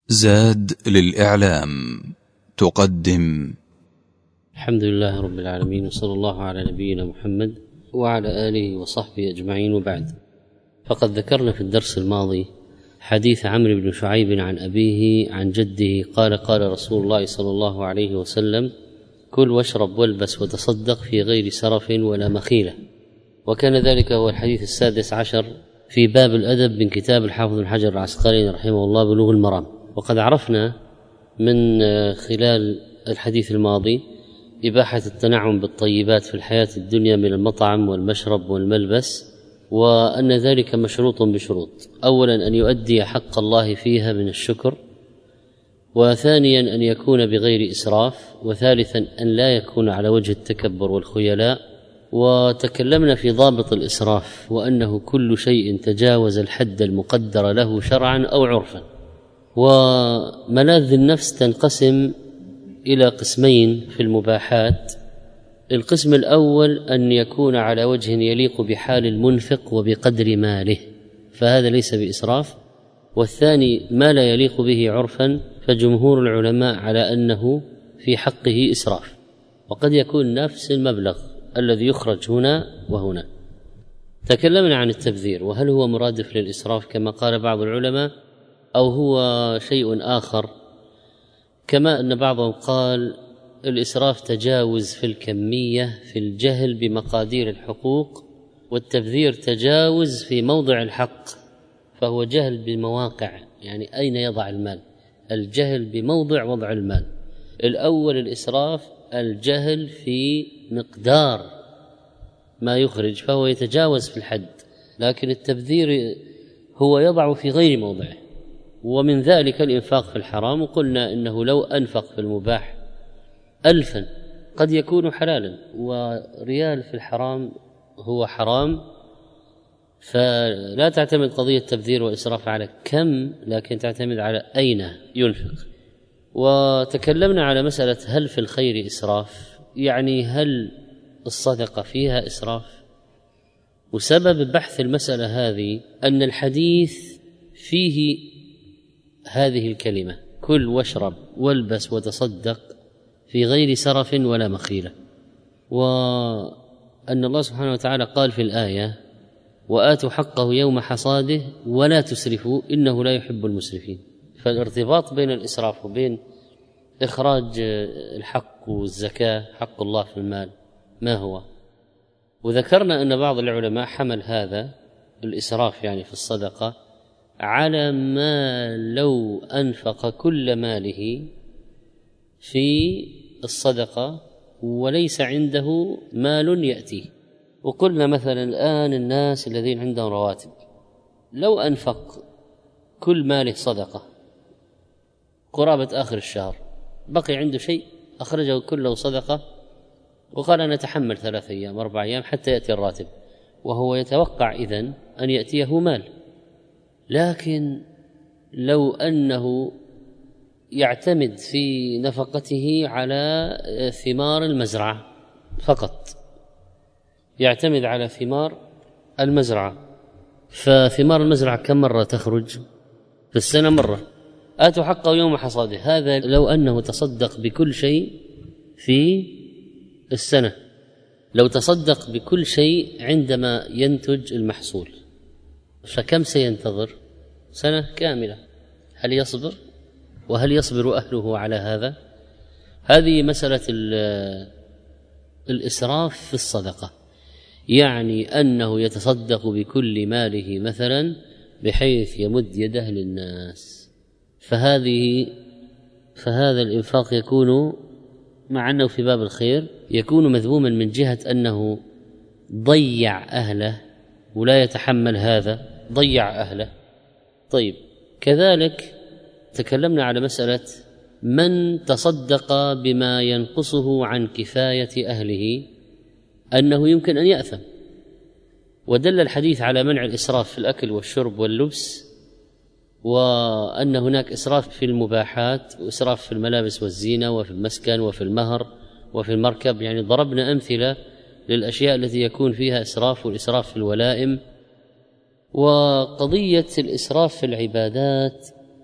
زاد للإعلام تقدم. الحمد لله رب العالمين، وصلى الله على نبينا محمد وعلى آله وصحبه أجمعين، وبعد. فقد ذكرنا في الدرس الماضي حديث عمرو بن شعيب عن أبيه عن جده قال رسول الله صلى الله عليه وسلم: كل واشرب والبس وتصدق في غير سرف ولا مخيلة. وكان ذلك هو الحديث 16 في باب الأدب من كتاب الحافظ بن حجر العسقلاني رحمه الله بلوغ المرام. وقد عرفنا من خلال الحديث الماضي إباحة التنعم بالطيبات في الحياة الدنيا من المطعم والمشرب والملبس، وأن ذلك مشروط بشروط: أولا أن يؤدي حق الله فيها من الشكر، وثانيا أن يكون بغير إسراف، وثالثا أن لا يكون على وجه التكبر والخيلاء. وتكلمنا في ضابط الإسراف، وأنه كل شيء تجاوز الحد المقدر له شرعا أو عرفا. وملاذ النفس تنقسم إلى قسمين في المباحات: القسم الأول أن يكون على وجه يليق بحال المنفق وبقدر ماله، فهذا ليس بإسراف. والثاني ما لا يليق به عرفا، فجمهور العلماء على أنه في حقه إسراف، وقد يكون نفس المبلغ الذي يخرج هنا وهنا. تكلمنا عن التبذير، وهل هو مرادف للإسراف كما قال بعض العلماء، أو هو شيء آخر، كما أن بعضهم قال الإسراف تجاوز في الكمية في الجهل بمقادير الحقوق، والتبذير تجاوز في موضع الحق، فهو جهل بمواقع، يعني أين يضع المال، الجهل بموضع وضع المال. الأول الإسراف الجهل في مقدار ما يخرج، فهو يتجاوز في الحد، لكن التبذير هو يضع في غير موضعه. ومن ذلك الإنفاق في الحرام، وقلنا إنه لو أنفق في المباح 1000 قد يكون حلالا، وريال في الحرام هو حرام. فلا تعتمد قضية التبذير والإسراف على كم، لكن تعتمد على أين ينفق. وتكلمنا على مسألة هل في الخير إسراف، يعني هل الصدقة فيها إسراف؟ وسبب بحث المسألة هذه أن الحديث فيه هذه الكلمة: كل واشرب والبس وتصدق في غير سرف ولا مخيلة. وأن الله سبحانه وتعالى قال في الآية: وآتوا حقه يوم حصاده ولا تسرفوا إنه لا يحب المسرفين. فالارتباط بين الإسراف وبين إخراج الحق والزكاة، حق الله في المال، ما هو؟ وذكرنا أن بعض العلماء حمل هذا الإسراف يعني في الصدقة على ما لو أنفق كل ماله في الصدقة وليس عنده مال يأتيه. وقلنا مثلا الآن الناس الذين عندهم رواتب، لو أنفق كل ماله صدقة قرابة آخر الشهر، بقي عنده شيء أخرجه كله صدقة، وقال أنا أتحمل 3 أيام 4 أيام حتى يأتي الراتب، وهو يتوقع إذن أن يأتيه مال. لكن لو أنه يعتمد في نفقته على ثمار المزرعة فقط، يعتمد على ثمار المزرعة، فثمار المزرعة كم مرة تخرج في السنة؟ مرة. آتوا حقه يوم حصاده، هذا لو أنه تصدق بكل شيء في السنة، لو تصدق بكل شيء عندما ينتج المحصول، فكم سينتظر؟ سنة كاملة. هل يصبر؟ وهل يصبر أهله على هذا؟ هذه مسألة الإسراف في الصدقة، يعني أنه يتصدق بكل ماله مثلا بحيث يمد يده للناس، فهذا الإنفاق يكون، مع أنه في باب الخير، يكون مذموما من جهة أنه ضيع أهله ولا يتحمل هذا، ضيع أهله. طيب، كذلك تكلمنا على مسألة من تصدق بما ينقصه عن كفاية أهله أنه يمكن أن يأثم، ودل الحديث على منع الإسراف في الأكل والشرب واللبس، وأن هناك إسراف في المباحات وإسراف في الملابس والزينة وفي المسكن وفي المهر وفي المركب. يعني ضربنا أمثلة للأشياء التي يكون فيها إسراف، والإسراف في الولائم. وقضية الإسراف في العبادات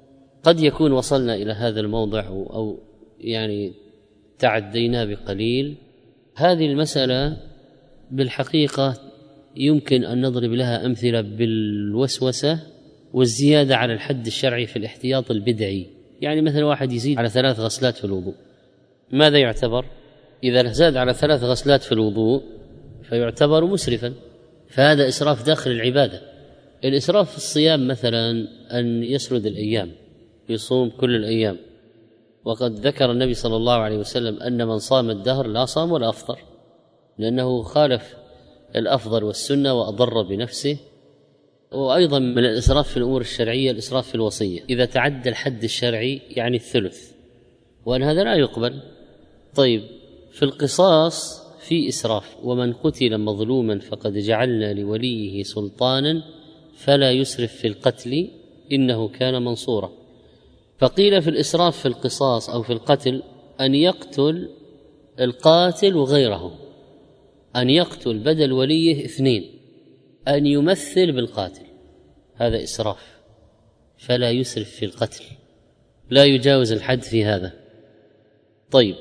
قد يكون وصلنا إلى هذا الموضع أو يعني تعدينا بقليل. هذه المسألة بالحقيقة يمكن أن نضرب لها أمثلة بالوسوسة والزيادة على الحد الشرعي في الاحتياط البدعي. يعني مثلا واحد يزيد على 3 غسلات في الوضوء، ماذا يعتبر؟ إذا زاد على 3 غسلات في الوضوء فيعتبر مسرفا، فهذا إسراف داخل العبادة. الإسراف في الصيام مثلا أن يسرد الأيام، يصوم كل الأيام، وقد ذكر النبي صلى الله عليه وسلم أن من صام الدهر لا صام ولا أفطر، لأنه خالف الأفضل والسنة وأضر بنفسه. وأيضا من الإسراف في الأمور الشرعية الإسراف في الوصية، إذا تعدى الحد الشرعي يعني الثلث، وأن هذا لا يقبل. طيب في القصاص في إسراف: ومن قتل مظلوما فقد جعلنا لوليه سلطانا فلا يسرف في القتل إنه كان منصورا. فقيل في الإسراف في القصاص أو في القتل أن يقتل القاتل وغيره، أن يقتل بدل وليه 2، أن يمثل بالقاتل، هذا إسراف، فلا يسرف في القتل، لا يجاوز الحد في هذا. طيب،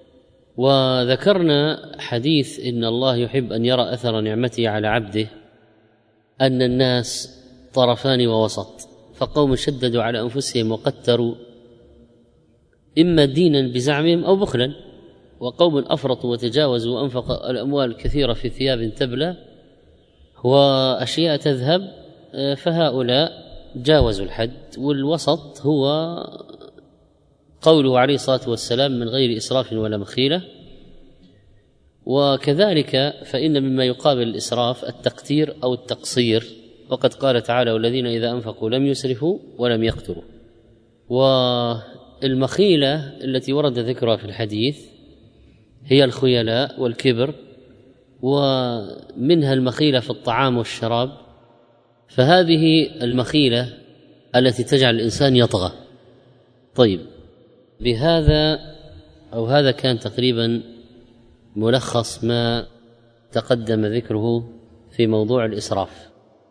وذكرنا حديث إن الله يحب أن يرى أثر نعمته على عبده، أن الناس طرفان ووسط، فقوم شددوا على أنفسهم وقتروا إما دينا بزعمهم أو بخلا، وقوم أفرطوا وتجاوزوا وأنفق الأموال الكثيرة في ثياب تبلى وأشياء تذهب، فهؤلاء جاوزوا الحد. والوسط هو قوله عليه الصلاة والسلام: من غير إسراف ولا مخيلة. وكذلك فإن مما يقابل الإسراف التقتير أو التقصير، وقد قال تعالى: والذين إذا أنفقوا لم يسرفوا ولم يقتروا. والمخيلة التي ورد ذكرها في الحديث هي الخيلاء والكبر، ومنها المخيلة في الطعام والشراب، فهذه المخيلة التي تجعل الإنسان يطغى. طيب، بهذا أو هذا كان تقريبا ملخص ما تقدم ذكره في موضوع الإسراف.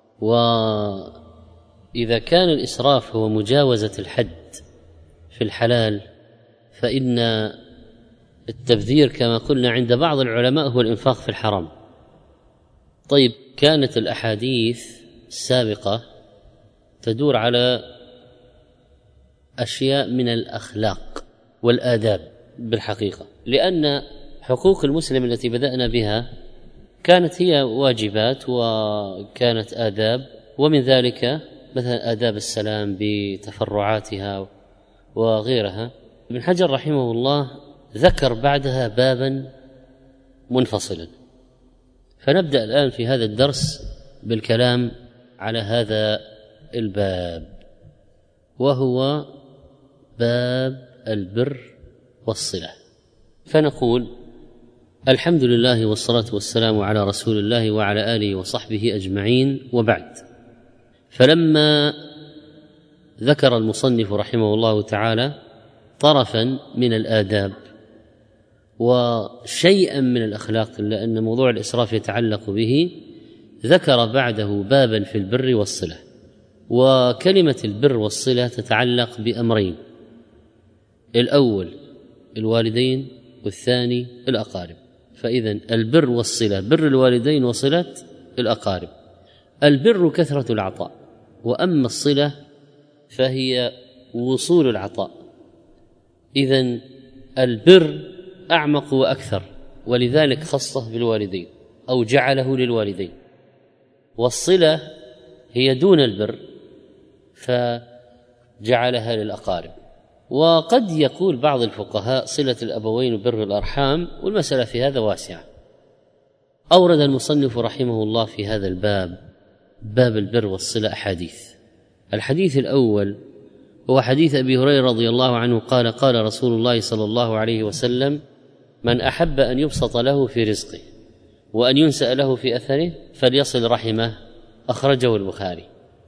وإذا كان الإسراف هو مجاوزة الحد في الحلال، فإن التبذير كما قلنا عند بعض العلماء هو الإنفاق في الحرام. طيب، كانت الأحاديث السابقة تدور على أشياء من الأخلاق والآداب بالحقيقة، لأن حقوق المسلم التي بدأنا بها كانت هي واجبات وكانت آداب، ومن ذلك مثلا آداب السلام بتفرعاتها وغيرها. ابن حجر رحمه الله ذكر بعدها بابا منفصلا، فنبدأ الآن في هذا الدرس بالكلام على هذا الباب، وهو باب البر والصلة. فنقول: الحمد لله والصلاة والسلام على رسول الله وعلى آله وصحبه أجمعين، وبعد. فلما ذكر المصنف رحمه الله تعالى طرفا من الآداب وشيئا من الأخلاق، لأن موضوع الإسراف يتعلق به، ذكر بعده بابا في البر والصلة. وكلمة البر والصلة تتعلق بأمرين: الأول الوالدين، والثاني الأقارب. فإذن البر والصلة، بر الوالدين وصلة الأقارب. البر كثرة العطاء، وأما الصلة فهي وصول العطاء. إذن البر أعمق وأكثر، ولذلك خصه بالوالدين أو جعله للوالدين، والصلة هي دون البر فجعلها للأقارب. وقد يقول بعض الفقهاء صلة الأبوين وبر الأرحام، والمسألة في هذا واسعة. أورد المصنف رحمه الله في هذا الباب، باب البر والصلة، أحاديث. الحديث الأول هو حديث أبي هريرة رضي الله عنه قال: قال رسول الله صلى الله عليه وسلم: من أحب أن يبسط له في رزقه وأن ينسأ له في أثره فليصل رحمه، أخرجه البخاري.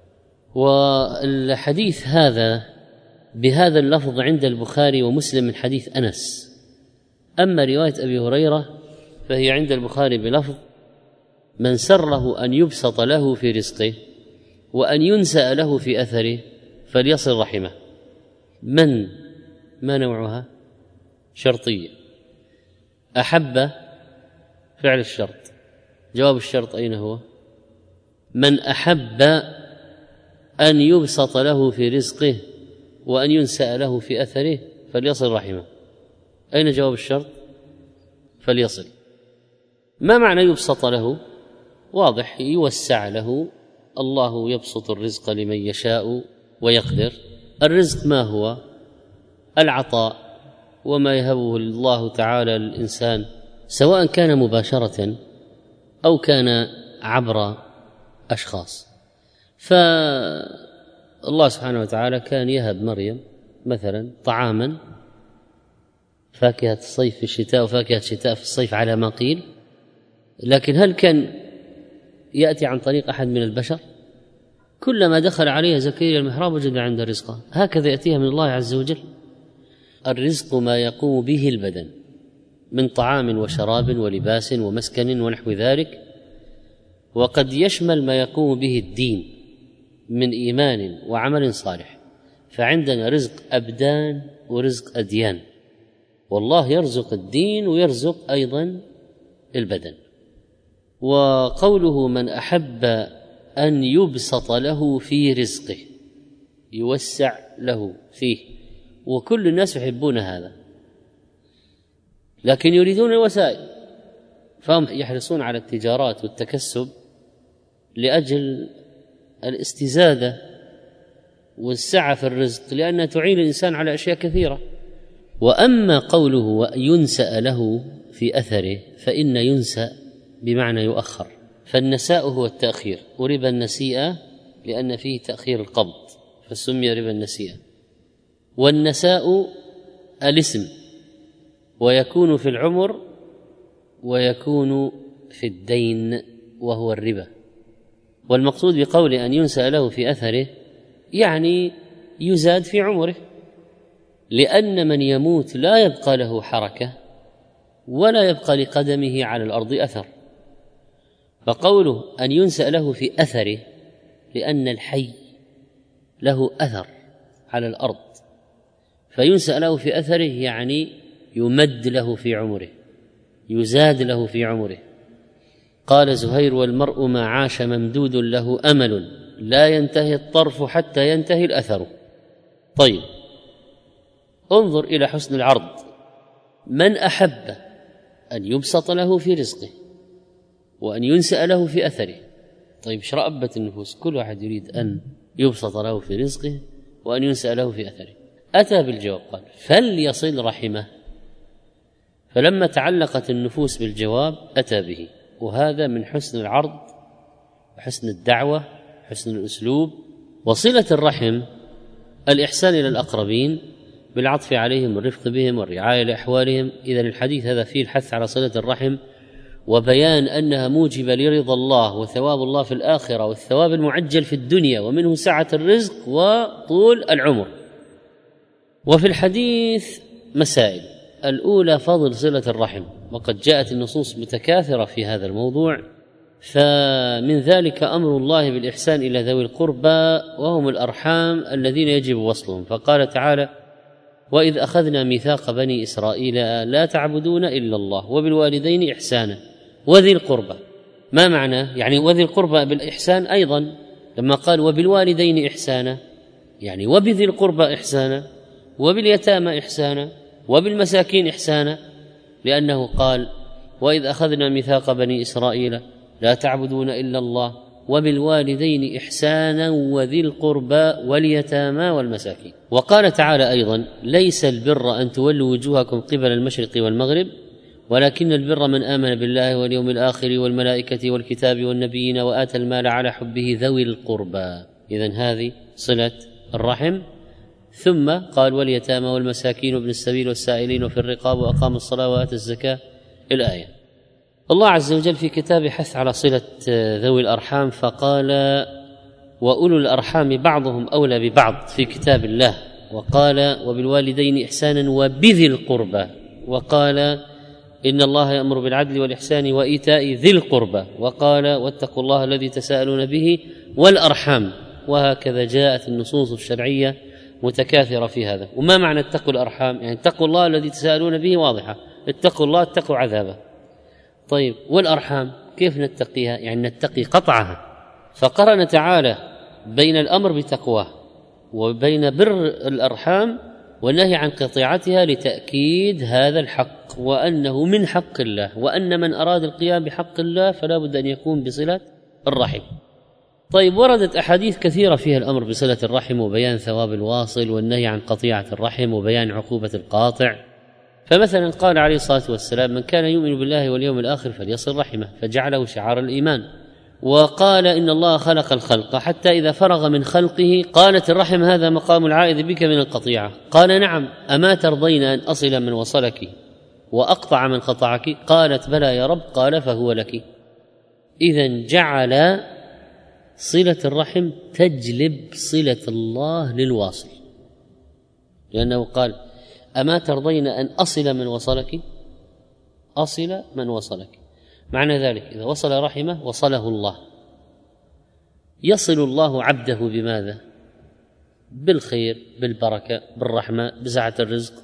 والحديث هذا بهذا اللفظ عند البخاري ومسلم من حديث أنس. أما رواية أبي هريرة فهي عند البخاري بلفظ: من سره أن يبسط له في رزقه وأن ينسأ له في أثره فليصل رحمه. من ما نوعها؟ شرطية. أحب فعل الشرط، جواب الشرط أين هو؟ من أحب أن يبسط له في رزقه وأن ينسأ له في أثره فليصل رحمه. أين جواب الشرط؟ فليصل. ما معنى يبسط له؟ واضح، يوسع له. الله يبسط الرزق لمن يشاء ويقدر. الرزق ما هو؟ العطاء وما يهبه الله تعالى للإنسان، سواء كان مباشرة أو كان عبر أشخاص. فالله سبحانه وتعالى كان يهب مريم مثلا طعاما، فاكهة الصيف في الشتاء وفاكهة الشتاء في الصيف على ما قيل، لكن هل كان يأتي عن طريق أحد من البشر؟ كلما دخل عليها زكريا المحراب وجد عند رزقه. هكذا يأتيها من الله عز وجل. الرزق ما يقوم به البدن من طعام وشراب ولباس ومسكن ونحو ذلك، وقد يشمل ما يقوم به الدين من إيمان وعمل صالح. فعندنا رزق أبدان ورزق أديان، والله يرزق الدين ويرزق أيضا البدن. وقوله من أحب أن يبسط له في رزقه، يوسع له فيه، وكل الناس يحبون هذا، لكن يريدون الوسائل، فهم يحرصون على التجارات والتكسب لأجل الاستزادة والسعة في الرزق، لأنها تعين الإنسان على أشياء كثيرة. وأما قوله وينسأ له في أثره، فإن ينسأ بمعنى يؤخر، فالنساء هو التأخير، وربا النسيئة لأن فيه تأخير القبض فسمي ربا النسيئة. والنساء الاسم، ويكون في العمر ويكون في الدين وهو الربا. والمقصود بقول أن ينسأ له في أثره يعني يزاد في عمره، لأن من يموت لا يبقى له حركة ولا يبقى لقدمه على الأرض أثر. فقوله أن ينسأ له في أثره لأن الحي له أثر على الأرض، فينسأ له في أثره يعني يمد له في عمره، يزاد له في عمره. قال زهير والمرء ما عاش ممدود له أمل لا ينتهي الطرف حتى ينتهي الأثر. طيب، انظر إلى حسن العرض. من أحب أن يبسط له في رزقه وأن ينسأ له في أثره. طيب، ايش رأبت النفوس؟ كل واحد يريد أن يبسط له في رزقه وأن ينسأ له في أثره. أتى بالجواب قال فليصل رحمه، فلما تعلقت النفوس بالجواب أتى به. وهذا من حسن العرض وحسن الدعوة حسن الأسلوب. وصلة الرحم الإحسان إلى الأقربين بالعطف عليهم والرفق بهم والرعاية لأحوالهم. إذن الحديث هذا فيه الحث على صلة الرحم وبيان أنها موجبة لرضا الله وثواب الله في الآخرة والثواب المعجل في الدنيا، ومنه سعة الرزق وطول العمر. وفي الحديث مسائل. الأولى فضل صلة الرحم، وقد جاءت النصوص متكاثرة في هذا الموضوع. فمن ذلك أمر الله بالإحسان إلى ذوي القربى وهم الأرحام الذين يجب وصلهم، فقال تعالى وإذ أخذنا ميثاق بني إسرائيل لا تعبدون إلا الله وبالوالدين إحسانا وذي القربى. ما معنى؟ يعني وذي القربى بالإحسان أيضا، لما قال وبالوالدين إحسانا يعني وبذي القربى إحسانا وباليتامى إحسانا وبالمساكين إحسانا، لأنه قال وإذ أخذنا ميثاق بني إسرائيل لا تعبدون إلا الله وبالوالدين إحسانا وذي القربى واليتامى والمساكين. وقال تعالى أيضا ليس البر أن تولوا وجوهكم قبل المشرق والمغرب ولكن البر من آمن بالله واليوم الآخر والملائكة والكتاب والنبيين وآتى المال على حبه ذوي القربى. إذن هذه صلة الرحم. ثم قال واليتامى والمساكين وابن السبيل والسائلين وفي الرقاب وأقام الصلاة وآتى الزكاة الآية. الله عز وجل في كتابه حث على صلة ذوي الأرحام، فقال وأولو الأرحام بعضهم أولى ببعض في كتاب الله، وقال وبالوالدين إحسانا وبذي القربى، وقال إن الله يأمر بالعدل والإحسان وإيتاء ذي القربى، وقال واتقوا الله الذي تساءلون به والأرحام. وهكذا جاءت النصوص الشرعية متكاثرة في هذا. وما معنى اتقوا الأرحام؟ يعني اتقوا الله الذي تساءلون به واضحة، اتقوا الله اتقوا عذابه. طيب والأرحام كيف نتقيها؟ يعني نتقي قطعها. فقرن تعالى بين الأمر بتقواه وبين بر الأرحام والنهي عن قطيعتها لتأكيد هذا الحق، وأنه من حق الله، وأن من أراد القيام بحق الله فلا بد أن يكون بصلة الرحم. طيب وردت أحاديث كثيرة فيها الأمر بصلة الرحم وبيان ثواب الواصل والنهي عن قطيعة الرحم وبيان عقوبة القاطع. فمثلا قال عليه الصلاة والسلام: من كان يؤمن بالله واليوم الآخر فليصل رحمه، فجعله شعار الإيمان. وقال: إن الله خلق الخلق حتى إذا فرغ من خلقه قالت الرحم: هذا مقام العائد بك من القطيعة. قال: نعم، أما ترضين أن أصل من وصلك وأقطع من قطعك؟ قالت: بلى يا رب. قال: فهو لك. إذن جعل صلة الرحم تجلب صلة الله للواصل، لأنه قال: أما ترضين أن أصل من وصلك؟ أصل من وصلك، معنى ذلك إذا وصل رحمه وصله الله. يصل الله عبده بماذا؟ بالخير، بالبركة، بالرحمة، بسعة الرزق.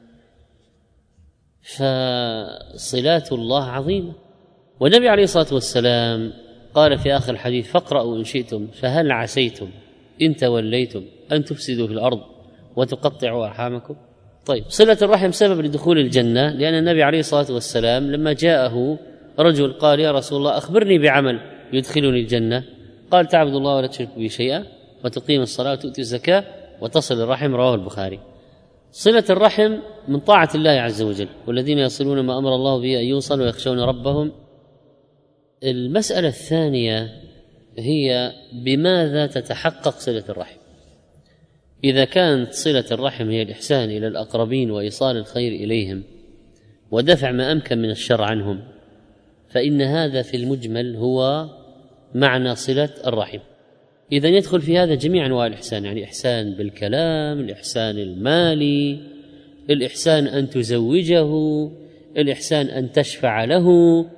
فصلات الله عظيمة. والنبي عليه الصلاة والسلام قال في آخر الحديث: فاقرأوا إن شئتم فهل عسيتم إن توليتم أن تفسدوا في الأرض وتقطعوا أرحامكم. طيب صلة الرحم سبب لدخول الجنة، لأن النبي عليه الصلاة والسلام لما جاءه رجل قال: يا رسول الله أخبرني بعمل يدخلني الجنة. قال: تعبد الله ولا تشرك به شيئا وتقيم الصلاة وتؤتي الزكاة وتصل الرحم. رواه البخاري. صلة الرحم من طاعة الله عز وجل، والذين يصلون ما أمر الله به أن يوصل ويخشون ربهم. المسألة الثانية هي بماذا تتحقق صلة الرحم؟ إذا كانت صلة الرحم هي الإحسان إلى الأقربين وإيصال الخير إليهم ودفع ما أمكن من الشر عنهم، فإن هذا في المجمل هو معنى صلة الرحم. إذن يدخل في هذا جميع أنواع الإحسان، يعني إحسان بالكلام، الإحسان المالي، الإحسان أن تزوجه، الإحسان أن تشفع له،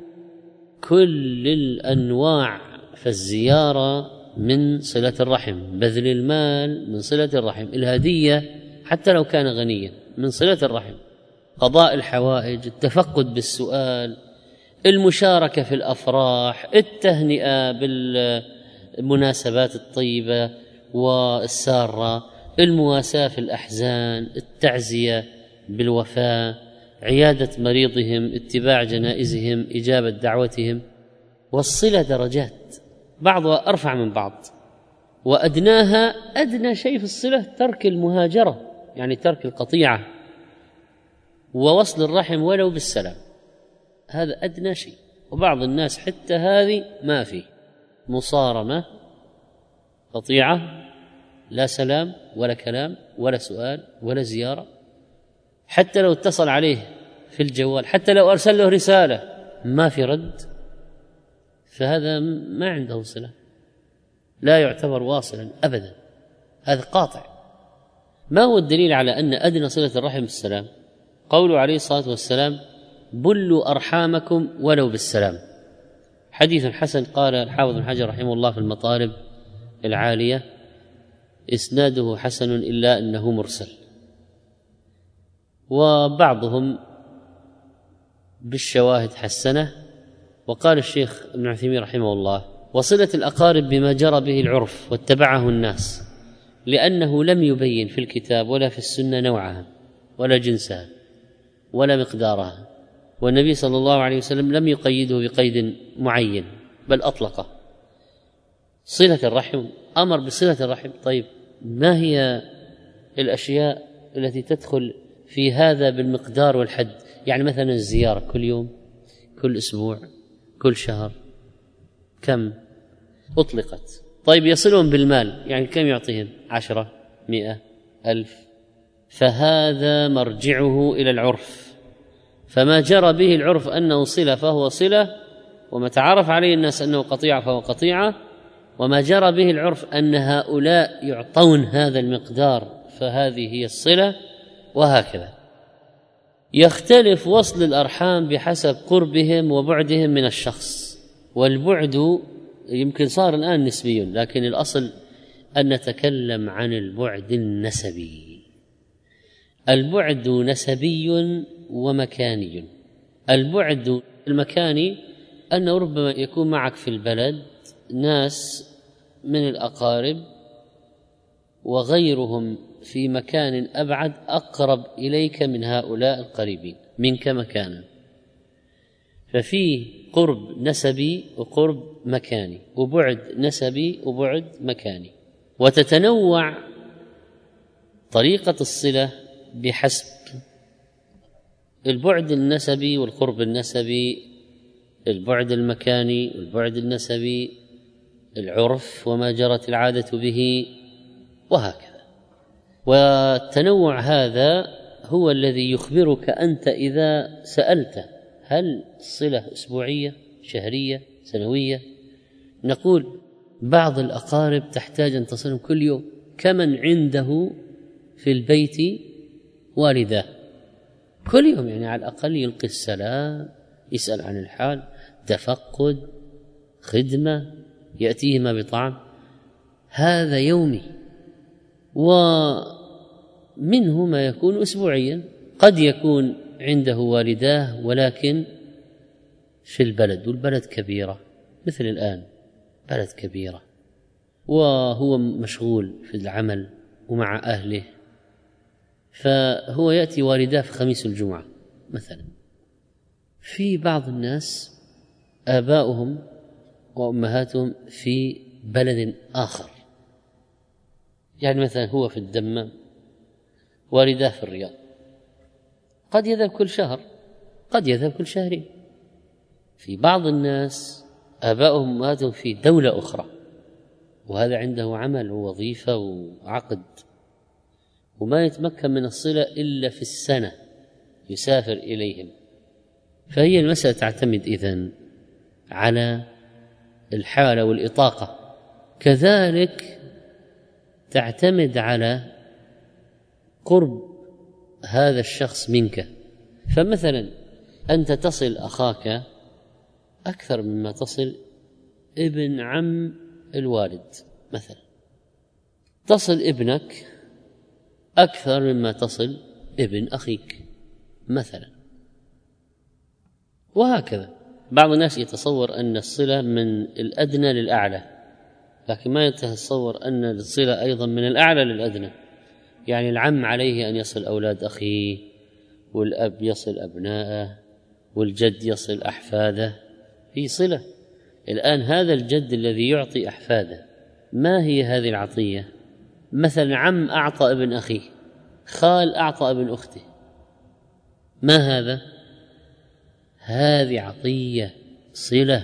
كل الأنواع. فالزيارة من صلة الرحم، بذل المال من صلة الرحم، الهدية حتى لو كان غنيا من صلة الرحم، قضاء الحوائج، التفقد بالسؤال، المشاركة في الأفراح، التهنئة بالمناسبات الطيبة والسارة، المواساة في الأحزان، التعزية بالوفاة، عيادة مريضهم، اتباع جنائزهم، إجابة دعوتهم. والصلة درجات، بعضها أرفع من بعض، وأدناها أدنى شيء في الصلة ترك المهاجرة، يعني ترك القطيعة ووصل الرحم ولو بالسلام، هذا أدنى شيء. وبعض الناس حتى هذه ما فيه، مصارمة، قطيعة، لا سلام ولا كلام ولا سؤال ولا زيارة، حتى لو اتصل عليه في الجوال، حتى لو أرسل له رسالة ما في رد، فهذا ما عنده صلة، لا يعتبر واصلا أبدا، هذا قاطع. ما هو الدليل على أن أدنى صلة الرحم بالسلام؟ قوله عليه الصلاة والسلام: بلوا أرحامكم ولو بالسلام. حديث حسن. قال الحافظ بن حجر رحمه الله في المطالب العالية: إسناده حسن إلا أنه مرسل. وبعضهم بالشواهد حسنه. وقال الشيخ ابن عثيمين رحمه الله: وصلة الأقارب بما جرى به العرف واتبعه الناس، لأنه لم يبين في الكتاب ولا في السنة نوعها ولا جنسها ولا مقدارها، والنبي صلى الله عليه وسلم لم يقيده بقيد معين بل أطلقه. صلة الرحم، أمر بصلة الرحم. طيب ما هي الأشياء التي تدخل في هذا بالمقدار والحد؟ يعني مثلا الزيارة كل يوم، كل أسبوع، كل شهر، كم أطلقت؟ طيب يصلهم بالمال، يعني كم يعطيهم؟ 10، 100، 1000. فهذا مرجعه إلى العرف، فما جرى به العرف أنه صلة فهو صلة، وما تعرف عليه الناس أنه قطيعة فهو قطيعة، وما جرى به العرف أن هؤلاء يعطون هذا المقدار فهذه هي الصلة، وهكذا. يختلف وصل الأرحام بحسب قربهم وبعدهم من الشخص، والبعد يمكن صار الآن نسبي، لكن الأصل أن نتكلم عن البعد النسبي. البعد نسبي ومكاني. البعد المكاني أنه ربما يكون معك في البلد ناس من الأقارب وغيرهم في مكان أبعد أقرب إليك من هؤلاء القريبين منك مكانا، ففيه قرب نسبي وقرب مكاني وبعد نسبي وبعد مكاني، وتتنوع طريقة الصلة بحسب البعد النسبي والقرب النسبي، البعد المكاني والبعد النسبي، العرف وما جرت العادة به، وهكذا. والتنوع هذا هو الذي يخبرك أنت إذا سألت هل الصلة أسبوعية، شهرية، سنوية؟ نقول بعض الأقارب تحتاج أن تصلهم كل يوم، كمن عنده في البيت والداه كل يوم، يعني على الأقل يلقي السلام، يسأل عن الحال، تفقد، خدمة، يأتيهما بطعام، هذا يومي. ومنه ما يكون أسبوعيا، قد يكون عنده والداه ولكن في البلد، والبلد كبيرة مثل الآن بلد كبيرة، وهو مشغول في العمل ومع أهله، فهو يأتي والداه في خميس الجمعة مثلا. في بعض الناس آباؤهم وأمهاتهم في بلد آخر، يعني مثلا هو في الدمام، والداه في الرياض، قد يذهب كل شهر، قد يذهب كل شهرين. في بعض الناس آباؤهم وأمهاتهم في دولة أخرى، وهذا عنده عمل ووظيفة وعقد، وما يتمكن من الصلة إلا في السنة يسافر إليهم. فهي المسألة تعتمد إذن على الحالة والإطاقة، كذلك تعتمد على قرب هذا الشخص منك. فمثلا أنت تصل أخاك أكثر مما تصل ابن عم الوالد، مثلا تصل ابنك أكثر مما تصل ابن أخيك مثلا، وهكذا. بعض الناس يتصور أن الصلة من الأدنى للأعلى، لكن ما يتصور أن الصلة أيضا من الأعلى للأدنى. يعني العم عليه أن يصل أولاد أخيه، والأب يصل أبناءه، والجد يصل أحفاده، في صلة. الآن هذا الجد الذي يعطي أحفاده، ما هي هذه العطية؟ مثلا عم أعطى ابن أخيه، خال أعطى ابن أخته، ما هذا؟ هذه عطية، صلة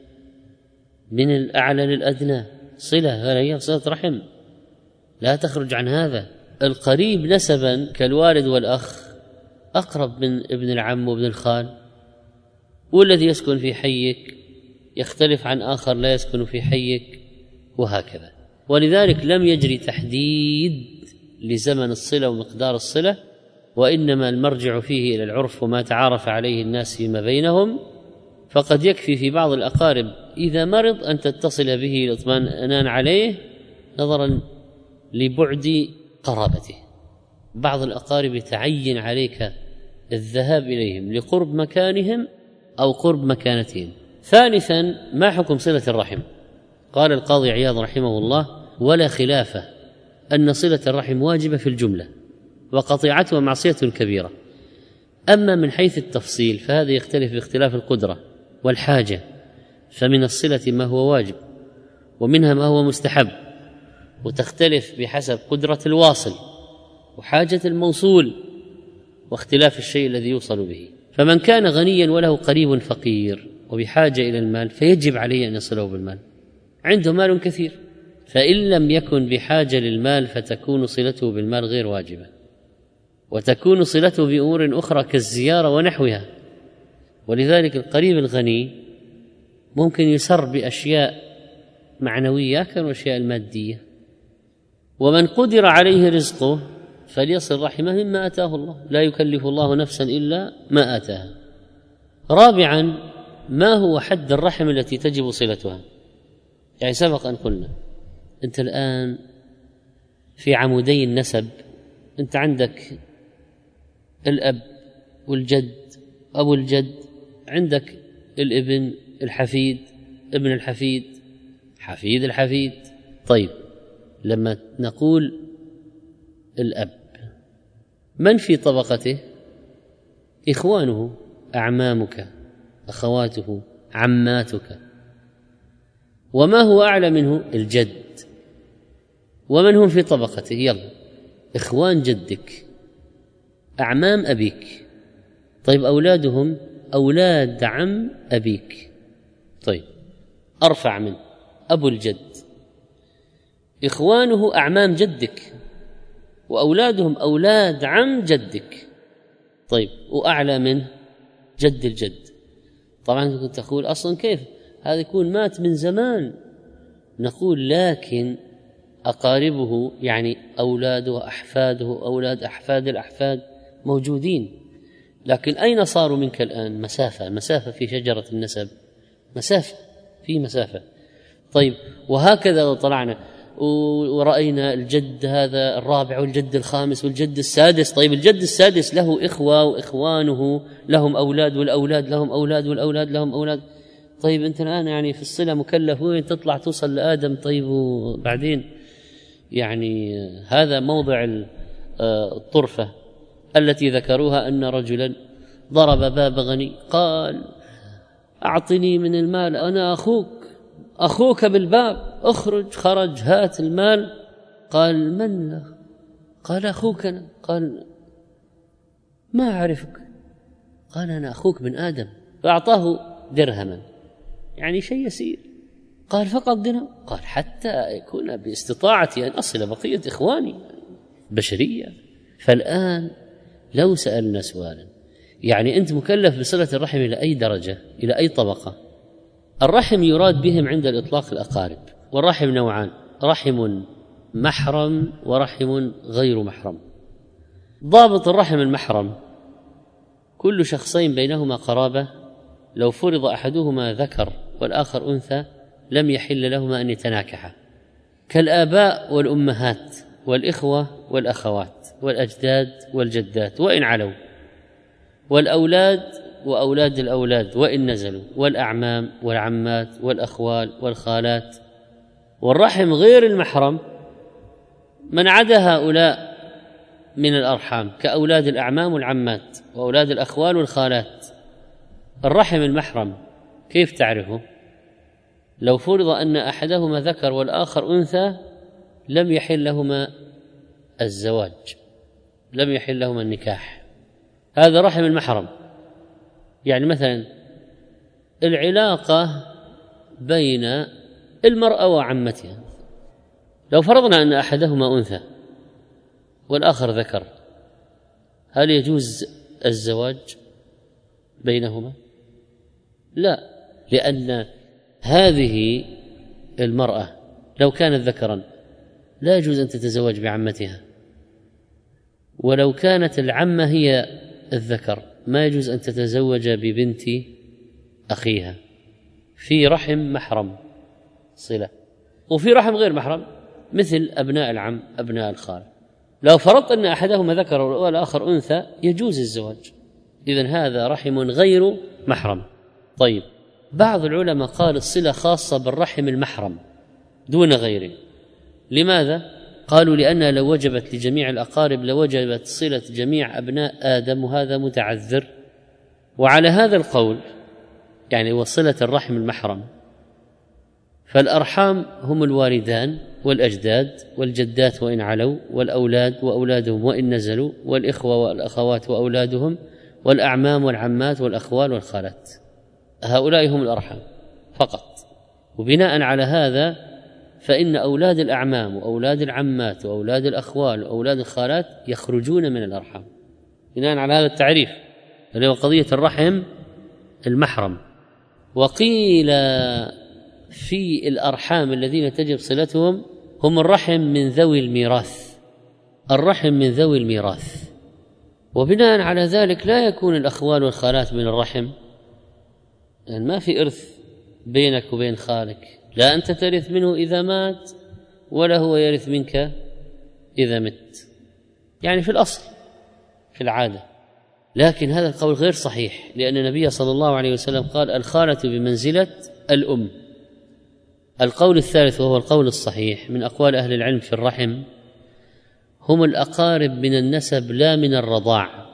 من الأعلى للأدنى، صلة، هي صلة رحم لا تخرج عن هذا. القريب نسبا كالوالد والأخ أقرب من ابن العم وابن الخال، والذي يسكن في حيك يختلف عن آخر لا يسكن في حيك، وهكذا. ولذلك لم يجري تحديد لزمن الصلة ومقدار الصلة، وإنما المرجع فيه إلى العرف وما تعارف عليه الناس فيما بينهم. فقد يكفي في بعض الأقارب إذا مرض أن تتصل به للاطمئنان عليه نظرا لبعد قرابته. بعض الأقارب يتعين عليك الذهاب إليهم لقرب مكانهم أو قرب مكانتهم. ثالثا، ما حكم صلة الرحم؟ قال القاضي عياض رحمه الله: ولا خلاف أن صلة الرحم واجبة في الجملة، وقطيعتها معصية كبيرة. أما من حيث التفصيل فهذا يختلف باختلاف القدرة والحاجة، فمن الصلة ما هو واجب، ومنها ما هو مستحب، وتختلف بحسب قدرة الواصل وحاجة الموصول واختلاف الشيء الذي يوصل به. فمن كان غنيا وله قريب فقير وبحاجة إلى المال فيجب عليه أن يصله بالمال، عنده مال كثير، فإن لم يكن بحاجة للمال فتكون صلته بالمال غير واجبة، وتكون صلته بأمور أخرى كالزيارة ونحوها. ولذلك القريب الغني ممكن يسر بأشياء معنوية أكثر من الأشياء المادية. ومن قدر عليه رزقه فليصل رحمه مما آتاه الله، لا يكلف الله نفسا إلا ما آتاها. رابعا، ما هو حد الرحم التي تجب صلتها؟ يعني سبق أن قلنا أنت الآن في عمودي النسب، أنت عندك الأب والجد، أبو الجد، عندك الابن، الحفيد، ابن الحفيد، حفيد الحفيد. طيب لما نقول الأب من في طبقته؟ إخوانه، أعمامك، أخواته، عماتك. وما هو أعلى منه؟ الجد. ومن هم في طبقته؟ يلا، إخوان جدك، أعمام أبيك. طيب أولادهم أولاد عم أبيك. طيب أرفع من أبو الجد، إخوانه أعمام جدك وأولادهم أولاد عم جدك. طيب وأعلى منه جد الجد. طبعا كنت تقول أصلا كيف هذا يكون مات من زمان؟ نقول لكن أقاربه يعني أولاده وأحفاده أولاد أحفاد الأحفاد موجودين، لكن أين صاروا منك الآن؟ مسافة في شجرة النسب، مسافة. طيب وهكذا لو طلعنا ورأينا الجد هذا الرابع والجد الخامس والجد السادس. طيب الجد السادس له إخوة وإخوانه لهم أولاد والأولاد لهم أولاد والأولاد لهم أولاد. طيب أنت الآن يعني في الصلة مكلف وين تطلع توصل لآدم؟ طيب وبعدين يعني هذا موضع الطرفة التي ذكروها أن رجلا ضرب باب غني قال أعطني من المال، أنا أخوك بالباب، اخرج. خرج، هات المال. قال من له؟ قال أخوك أنا. قال ما أعرفك. قال أنا أخوك من آدم. فأعطاه درهما، يعني شيء يسير. قال فقط درهم؟ قال حتى يكون باستطاعتي أن أصل بقية إخواني، بشرية. فالآن لو سألنا سؤالا، يعني أنت مكلف بصلة الرحم إلى أي درجة، إلى أي طبقة؟ الرحم يراد بهم عند الإطلاق الأقارب، والرحم نوعان: رحم محرم ورحم غير محرم. ضابط الرحم المحرم كل شخصين بينهما قرابة لو فرض أحدهما ذكر والآخر أنثى لم يحل لهما أن يتناكحا، كالآباء والأمهات والإخوة والأخوات والأجداد والجدات وإن علوا، والأولاد وأولاد الأولاد وإن نزلوا، والأعمام والعمات والأخوال والخالات. والرحم غير المحرم من عدا هؤلاء من الأرحام كأولاد الأعمام والعمات وأولاد الأخوال والخالات. الرحم المحرم كيف تعرفه؟ لو فرض أن أحدهما ذكر والآخر أنثى لم يحل لهما الزواج، لم يحل لهما النكاح. هذا رحم المحرم. يعني مثلا العلاقة بين المرأة وعمتها، لو فرضنا أن أحدهما أنثى والآخر ذكر، هل يجوز الزواج بينهما؟ لا، لأن هذه المرأة لو كانت ذكرا لا يجوز أن تتزوج بعمتها، ولو كانت العمة هي الذكر ما يجوز أن تتزوج ببنت أخيها. في رحم محرم صلة، وفي رحم غير محرم مثل أبناء العم أبناء الخال. لو فرضت أن أحدهما ذكر والآخر أنثى يجوز الزواج، إذن هذا رحم غير محرم. طيب بعض العلماء قال الصلة خاصة بالرحم المحرم دون غيره. لماذا؟ قالوا لأنها لو وجبت لجميع الأقارب لوجبت صلة جميع أبناء آدم، وهذا متعذر. وعلى هذا القول يعني وصلة الرحم المحرم، فالأرحام هم الوالدان والأجداد والجدات وإن علوا، والأولاد وأولادهم وإن نزلوا، والإخوة والأخوات وأولادهم، والأعمام والعمات والأخوال والخالات. هؤلاء هم الأرحام فقط. وبناء على هذا فإن أولاد الأعمام وأولاد العمات وأولاد الأخوال وأولاد الخالات يخرجون من الأرحام بناء على هذا التعريف اللي هو قضية الرحم المحرم. وقيل في الأرحام الذين تجب صلتهم هم الرحم من ذوي الميراث، الرحم من ذوي الميراث. وبناء على ذلك لا يكون الأخوال والخالات من الرحم، يعني ما في إرث بينك وبين خالك، لا أنت ترث منه إذا مات ولا هو يرث منك إذا مت، يعني في الأصل في العادة. لكن هذا القول غير صحيح، لأن النبي صلى الله عليه وسلم قال الخالة بمنزلة الأم. القول الثالث وهو القول الصحيح من أقوال أهل العلم في الرحم، هم الأقارب من النسب لا من الرضاع،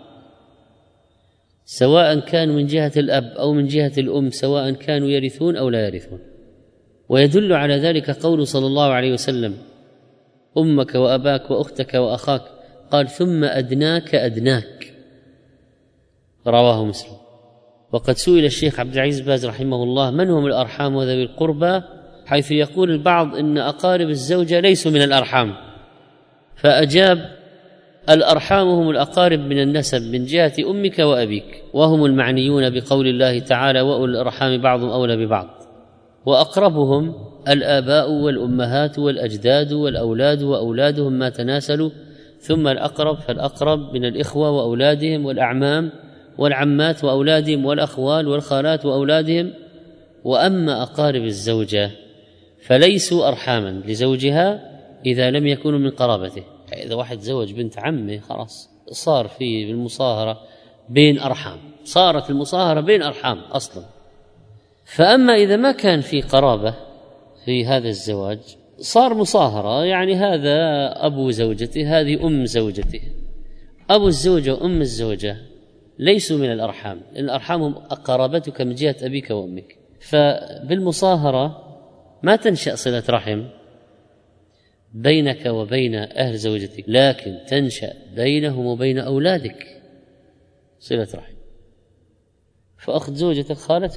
سواء كانوا من جهة الأب أو من جهة الأم، سواء كانوا يرثون أو لا يرثون. ويدل على ذلك قول صلى الله عليه وسلم أمك وأباك وأختك وأخاك، قال ثم أدناك أدناك، رواه مسلم. وقد سئل الشيخ عبد العزيز باز رحمه الله من هم الأرحام وذوي القربى، حيث يقول البعض إن أقارب الزوجة ليسوا من الأرحام، فأجاب الأرحام هم الأقارب من النسب من جهة أمك وأبيك، وهم المعنيون بقول الله تعالى وأولي الأرحام بعضهم أولى ببعض، وأقربهم الآباء والأمهات والأجداد والأولاد وأولادهم ما تناسلوا، ثم الأقرب فالأقرب من الإخوة وأولادهم والأعمام والعمات وأولادهم والأخوال والخالات وأولادهم. وأما أقارب الزوجة فليسوا أرحاما لزوجها إذا لم يكونوا من قرابته. إذا واحد زوج بنت عمه خلاص صار في المصاهرة بين أرحام، صارت المصاهرة بين أرحام أصلا. فأما إذا ما كان في قرابة في هذا الزواج صار مصاهرة، يعني هذا أبو زوجته هذه أم زوجته، أبو الزوجة وأم الزوجة ليسوا من الأرحام، لأن الأرحام هم قرابتك من جهة أبيك وأمك. فبالمصاهرة ما تنشأ صلة رحم بينك وبين أهل زوجتك، لكن تنشأ بينهم وبين أولادك صلة رحم. فأخت زوجتك خالته،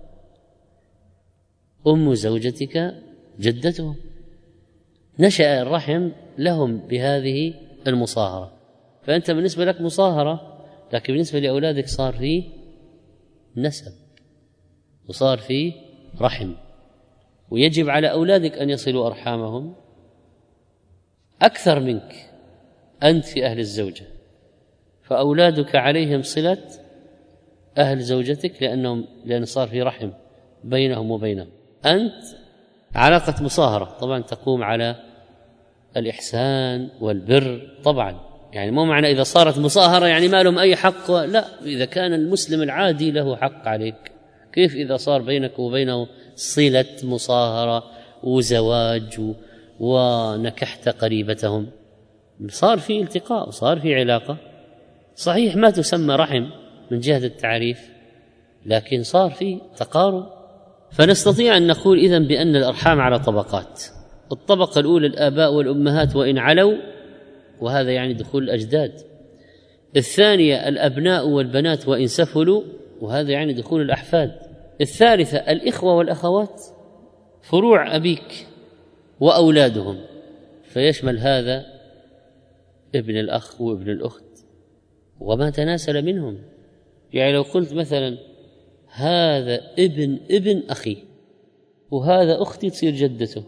أم زوجتك جدته، نشأ الرحم لهم بهذه المصاهرة. فأنت بالنسبة لك مصاهرة، لكن بالنسبة لأولادك صار فيه نسب وصار فيه رحم، ويجب على أولادك أن يصلوا أرحامهم أكثر منك أنت في أهل الزوجة، فأولادك عليهم صلة أهل زوجتك لأن صار في رحم بينهم وبينهم. أنت علاقة مصاهرة طبعا تقوم على الإحسان والبر طبعا، يعني مو معنى إذا صارت مصاهرة يعني ما لهم أي حق، لا، إذا كان المسلم العادي له حق عليك، كيف إذا صار بينك وبينه صلة مصاهرة وزواج ونكحت قريبتهم، صار في التقاء وصار في علاقة، صحيح ما تسمى رحم من جهة التعريف لكن صار في تقارب. فنستطيع أن نقول إذن بأن الأرحام على طبقات. الطبقة الأولى الآباء والأمهات وإن علوا، وهذا يعني دخول الأجداد. الثانية الأبناء والبنات وإن سفلوا، وهذا يعني دخول الأحفاد. الثالثة الإخوة والأخوات، فروع أبيك وأولادهم، فيشمل هذا ابن الأخ وابن الأخت وما تناسل منهم. يعني لو قلت مثلا هذا ابن أخي وهذا أختي تصير جدته،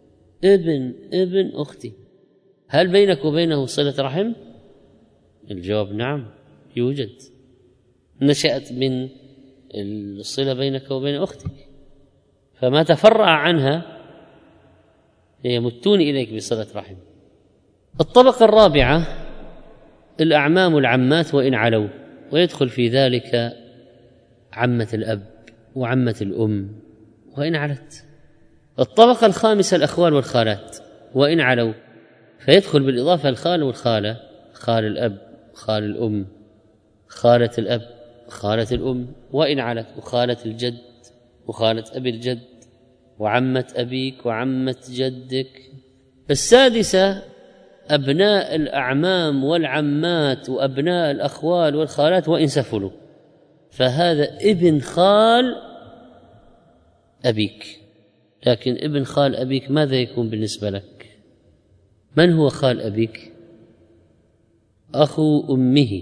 ابن أختي، هل بينك وبينه صلة رحم؟ الجواب نعم يوجد، نشأت من الصلة بينك وبين أختك، فما تفرع عنها يمتون إليك بصلة رحم. الطبقة الرابعة الأعمام والعمات وإن علوا، ويدخل في ذلك عمة الأب وعمة الأم وإن علت. الطبقة الخامسة الأخوال والخالات وإن علوا، فيدخل بالإضافة الخال والخالة، خال الأب، خال الأم، خالة الأب، خالة الأم وإن علت، وخالة الجد وخالة أبي الجد وعمة أبيك وعمة جدك. السادسة أبناء الأعمام والعمات وأبناء الأخوال والخالات وإن سفلوا، فهذا ابن خال أبيك. لكن ابن خال أبيك ماذا يكون بالنسبة لك؟ من هو خال أبيك؟ أخو أمه،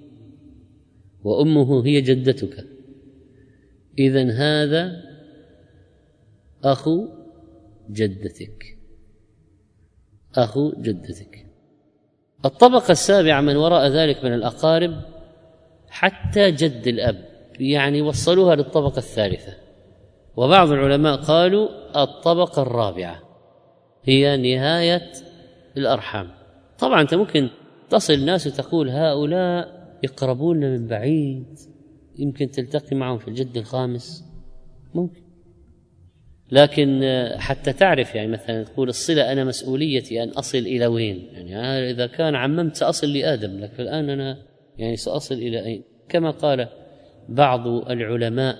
وأمه هي جدتك، إذن هذا أخو جدتك، أخو جدتك. الطبقة السابعة من وراء ذلك من الأقارب حتى جد الأب، يعني وصلوها للطبقة الثالثة. وبعض العلماء قالوا الطبقة الرابعة هي نهاية الأرحام، طبعا أنت ممكن تصل الناس وتقول هؤلاء يقربون من بعيد، يمكن تلتقي معهم في الجد الخامس، ممكن، لكن حتى تعرف يعني مثلا تقول الصلة أنا مسؤوليتي أن أصل إلى وين، يعني إذا كان عممت سأصل لآدم، لكن الآن أنا يعني سأصل إلى أين؟ كما قال بعض العلماء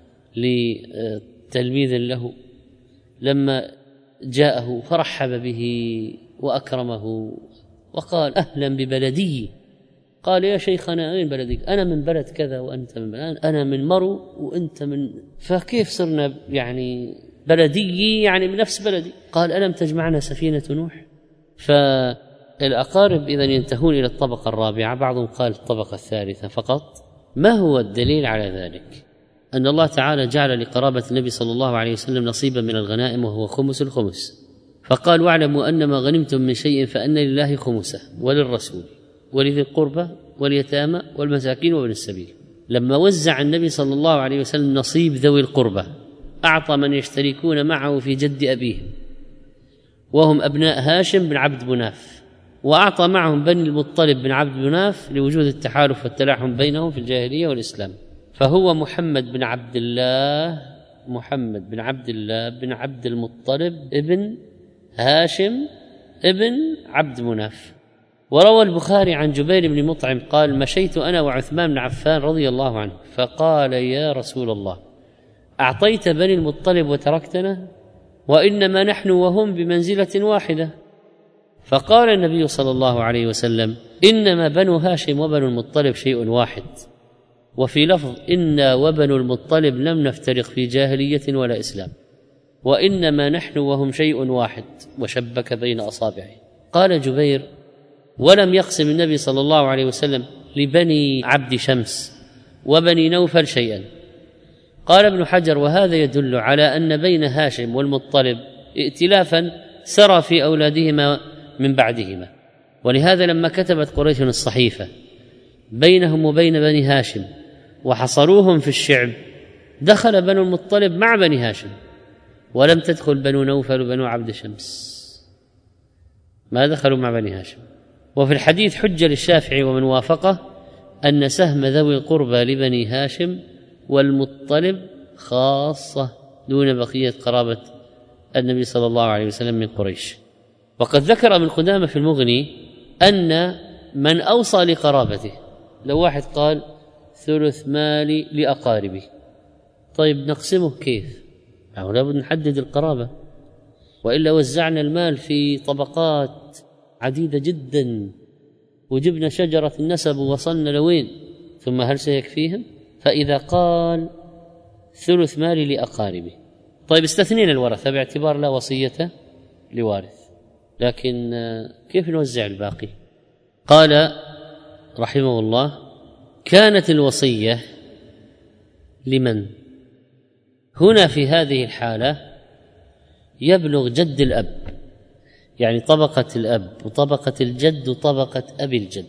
لتلميذ له لما جاءه فرحب به وأكرمه وقال أهلا ببلدي، قال يا شيخنا أين بلدك؟ أنا من بلد كذا وأنت من بلد، أنا من مرو وأنت من، فكيف صرنا يعني بلدي يعني من نفس بلدي؟ قال ألم تجمعنا سفينة نوح؟ فالأقارب إذا ينتهون إلى الطبقة الرابعة، بعضهم قال الطبقة الثالثة فقط. ما هو الدليل على ذلك؟ أن الله تعالى جعل لقرابة النبي صلى الله عليه وسلم نصيبا من الغنائم وهو خمس الخمس، فقال واعلموا أن ما غنمتم من شيء فأن لله خمسه وللرسول ولذي القربى واليتامى والمساكين وابن السبيل. لما وزع النبي صلى الله عليه وسلم نصيب ذوي القربى أعطى من يشتركون معه في جد أبيهم وهم أبناء هاشم بن عبد مناف، وأعطى معهم بني المطلب بن عبد مناف لوجود التحالف والتلاحم بينهم في الجاهلية والإسلام. فهو محمد بن عبد الله بن عبد المطلب ابن هاشم ابن عبد مناف. وروى البخاري عن جبير بن مطعم قال مشيت أنا وعثمان بن عفان رضي الله عنه فقال يا رسول الله أعطيت بني المطلب وتركتنا وإنما نحن وهم بمنزلة واحدة. فقال النبي صلى الله عليه وسلم إنما بنو هاشم وبنو المطلب شيء واحد، وفي لفظ إنا وبنو المطلب لم نفترق في جاهلية ولا إسلام، وإنما نحن وهم شيء واحد، وشبك بين أصابعه. قال جبير ولم يقسم النبي صلى الله عليه وسلم لبني عبد شمس وبني نوفل شيئا. قال ابن حجر وهذا يدل على أن بين هاشم والمطلب ائتلافا سرى في أولادهما من بعدهما، ولهذا لما كتبت قريش الصحيفة بينهم وبين بني هاشم وحصروهم في الشعب دخل بنو المطلب مع بني هاشم ولم تدخل بنو نوفل وبنو عبد شمس، ما دخلوا مع بني هاشم. وفي الحديث حجة للشافعي ومن وافقه أن سهم ذوي القربى لبني هاشم والمطلب خاصة دون بقية قرابة النبي صلى الله عليه وسلم من قريش. وقد ذكر ابن قدامة في المغني أن من أوصى لقرابته، لو واحد قال ثلث مالي لأقاربي، طيب نقسمه كيف؟ يعني لابد نحدد القرابة، وإلا وزعنا المال في طبقات عديدة جدا وجبنا شجرة النسب ووصلنا لوين، ثم هل سيكفيهم؟ فإذا قال ثلث مالي لأقاربي، طيب استثنينا الورثة باعتبار لا وصية لوارث، لكن كيف نوزع الباقي؟ قال رحمه الله كانت الوصية لمن؟ هنا في هذه الحالة يبلغ جد الأب، يعني طبقة الأب وطبقة الجد وطبقة أبي الجد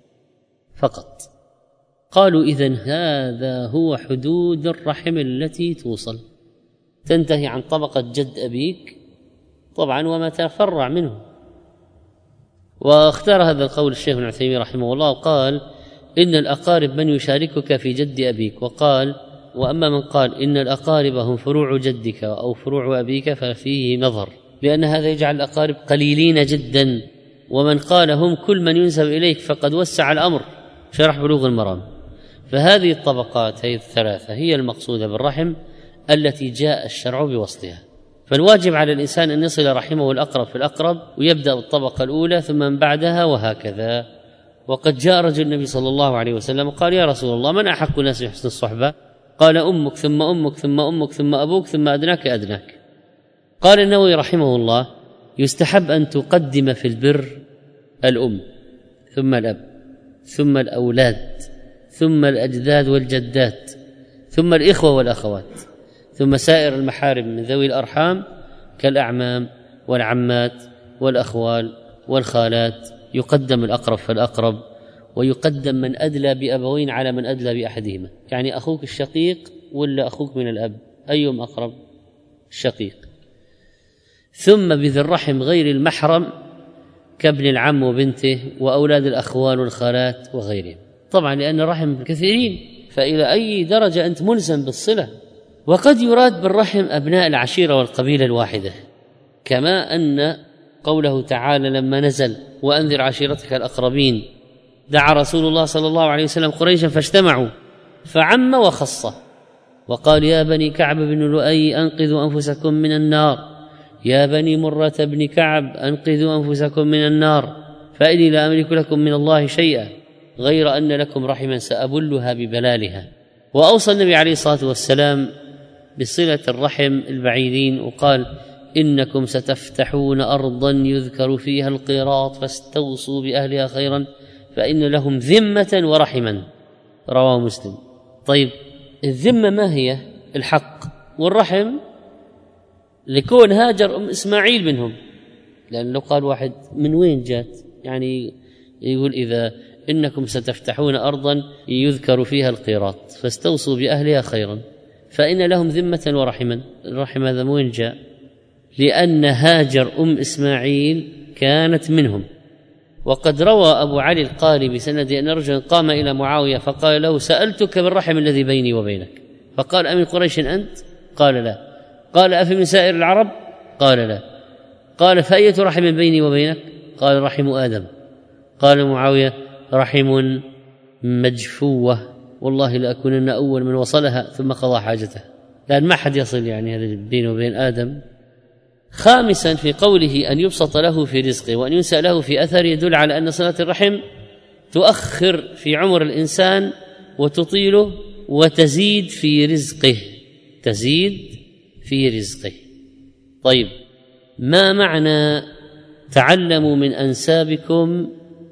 فقط. قالوا إذن هذا هو حدود الرحم التي توصل، تنتهي عن طبقة جد أبيك طبعا وما تفرع منه. واختار هذا القول الشيخ ابن عثيمين رحمه الله وقال إن الأقارب من يشاركك في جد أبيك، وقال وأما من قال إن الأقارب هم فروع جدك أو فروع أبيك ففيه نظر، لأن هذا يجعل الأقارب قليلين جدا. ومن قال هم كل من ينسب إليك فقد وسع الأمر، شرح بلوغ المرام. فهذه الطبقات هي الثلاثة هي المقصودة بالرحم التي جاء الشرع بوصلها. فالواجب على الإنسان أن يصل رحمه الأقرب في الأقرب، ويبدأ بالطبقة الأولى ثم من بعدها وهكذا. وقد جاء رجل النبي صلى الله عليه وسلم قال يا رسول الله من أحق الناس بحسن الصحبة؟ قال أمك ثم أمك ثم أمك ثم أبوك ثم أدناك أدناك. قال النووي رحمه الله يستحب أن تقدم في البر الأم ثم الأب ثم الأولاد ثم الأجداد والجدات ثم الإخوة والأخوات ثم سائر المحارم من ذوي الأرحام كالأعمام والعمات والأخوال والخالات. يقدم الأقرب فالأقرب، ويقدم من أدلى بأبوين على من أدلى بأحدهما، يعني أخوك الشقيق ولا أخوك من الأب أيهم أقرب؟ الشقيق. ثم بذي الرحم غير المحرم كابن العم وبنته وأولاد الأخوال والخالات وغيرهم، طبعا لأن الرحم كثيرين، فإلى أي درجة أنت ملزم بالصلة. وقد يراد بالرحم أبناء العشيرة والقبيلة الواحدة، كما أن قوله تعالى لما نزل وأنذر عشيرتك الأقربين دعا رسول الله صلى الله عليه وسلم قريشا فاجتمعوا فعم وخص وقال يا بني كعب بن لؤي أنقذوا أنفسكم من النار، يا بني مرة بن كعب أنقذوا أنفسكم من النار، فإني لا أملك لكم من الله شيئا غير أن لكم رحما سأبلها ببلالها. وأوصى النبي عليه الصلاة والسلام بصلة الرحم البعيدين وقال إنكم ستفتحون أرضا يذكر فيها القيراط فاستوصوا بأهلها خيرا فإن لهم ذمة ورحما، رواه مسلم. طيب الذمة ما هي؟ الحق، والرحم لكون هاجر أم إسماعيل منهم، لأن لو قال واحد من وين جات، يعني يقول إذا إنكم ستفتحون أرضا يذكر فيها القيراط فاستوصوا بأهلها خيرا فإن لهم ذمة ورحما، الرحم هذا من وين جاء؟ لأن هاجر أم إسماعيل كانت منهم. وقد روى أبو علي القاري بسند أن رجلا قام إلى معاوية فقال له سألتك بالرحم الذي بيني وبينك، فقال أمن قريش أنت؟ قال لا. قال أفمن سائر العرب؟ قال لا. قال فأية رحم بيني وبينك؟ قال رحم آدم. قال معاوية رحم مجفوة والله لأكونن أول من وصلها ثم قضى حاجته، لأن ما حد يصل يعني هذا بينه وبين آدم. خامسا في قوله أن يبسط له في رزقه وأن ينسى له في أثره يدل على أن صلة الرحم تؤخر في عمر الإنسان وتطيله وتزيد في رزقه، تزيد في رزقه. طيب ما معنى تعلموا من أنسابكم